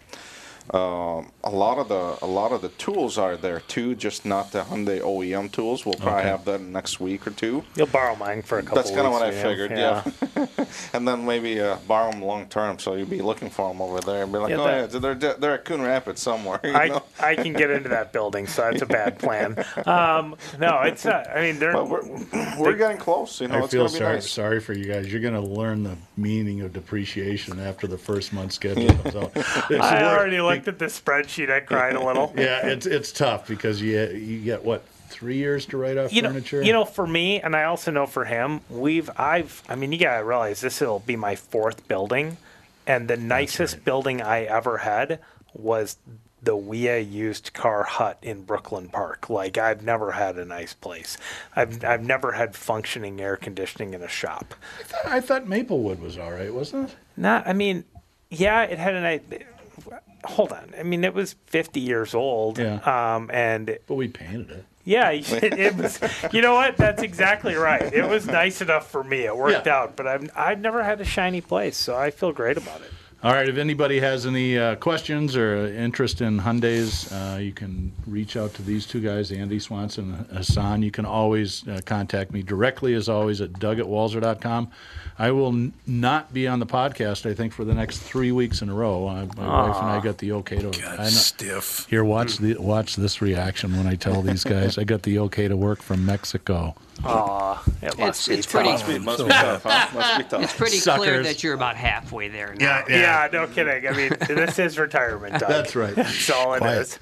A lot of the tools are there too, just not the Hyundai OEM tools. We'll probably have that next week or two. You'll borrow mine for a couple That's kind of weeks, what I yeah. figured, yeah. And then maybe borrow them long term, so you'll be looking for them over there and be like, Yeah, oh that- yeah, they're at Coon Rapids somewhere. You know? I can get into that building, so that's a bad plan. No, it's not. I mean, they're. But we're getting close. You know, I it's feel gonna be nice. sorry for you guys. You're going to learn the meaning of depreciation after the first month schedule comes out. I already looked at the spreadsheet. I cried a little. Yeah, it's tough because you get what, 3 years to write off furniture. You know, for me, and I also know for him, you gotta realize this will be my 4th building, and the nicest building I ever had was the WIA used car hut in Brooklyn Park. Like, I've never had a nice place. I've never had functioning air conditioning in a shop. I thought Maplewood was all right, wasn't it? Yeah, it had a nice. Hold on. I mean, it was 50 years old. Yeah. And But we painted it. yeah, it was. You know what? That's exactly right. It was nice enough for me. It worked out. But I've never had a shiny place, so I feel great about it. All right, if anybody has any questions or interest in Hyundais, you can reach out to these two guys, Andy Swanson and Hassan. You can always contact me directly, as always, at doug@walzer.com. I will not be on the podcast, I think, for the next 3 weeks in a row. My wife and I got the okay to... God, stiff. Here, watch this reaction when I tell these guys I got the okay to work from Mexico. It must be It's pretty. Must be tough, huh? Must be tough. It's pretty clear Suckers. that you're about halfway there now. Yeah, no kidding. I mean, this is retirement time. That's right. That's all it Quiet. is.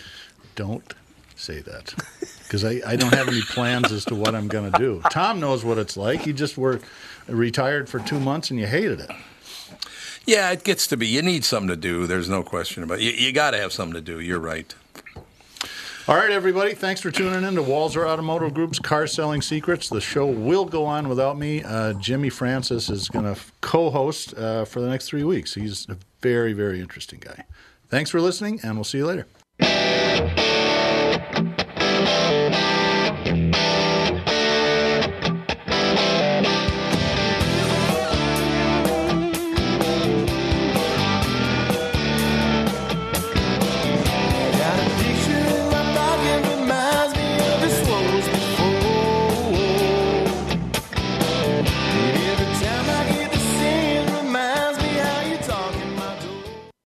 Don't say that, because I don't have any plans as to what I'm going to do. Tom knows what it's like. You just were retired for 2 months and you hated it. Yeah, it gets to be. You need something to do. There's no question about it. You got to have something to do. You're right. All right, everybody. Thanks for tuning in to Walzer Automotive Group's Car Selling Secrets. The show will go on without me. Jimmy Francis is going to co-host for the next 3 weeks. He's a very, very interesting guy. Thanks for listening, and we'll see you later.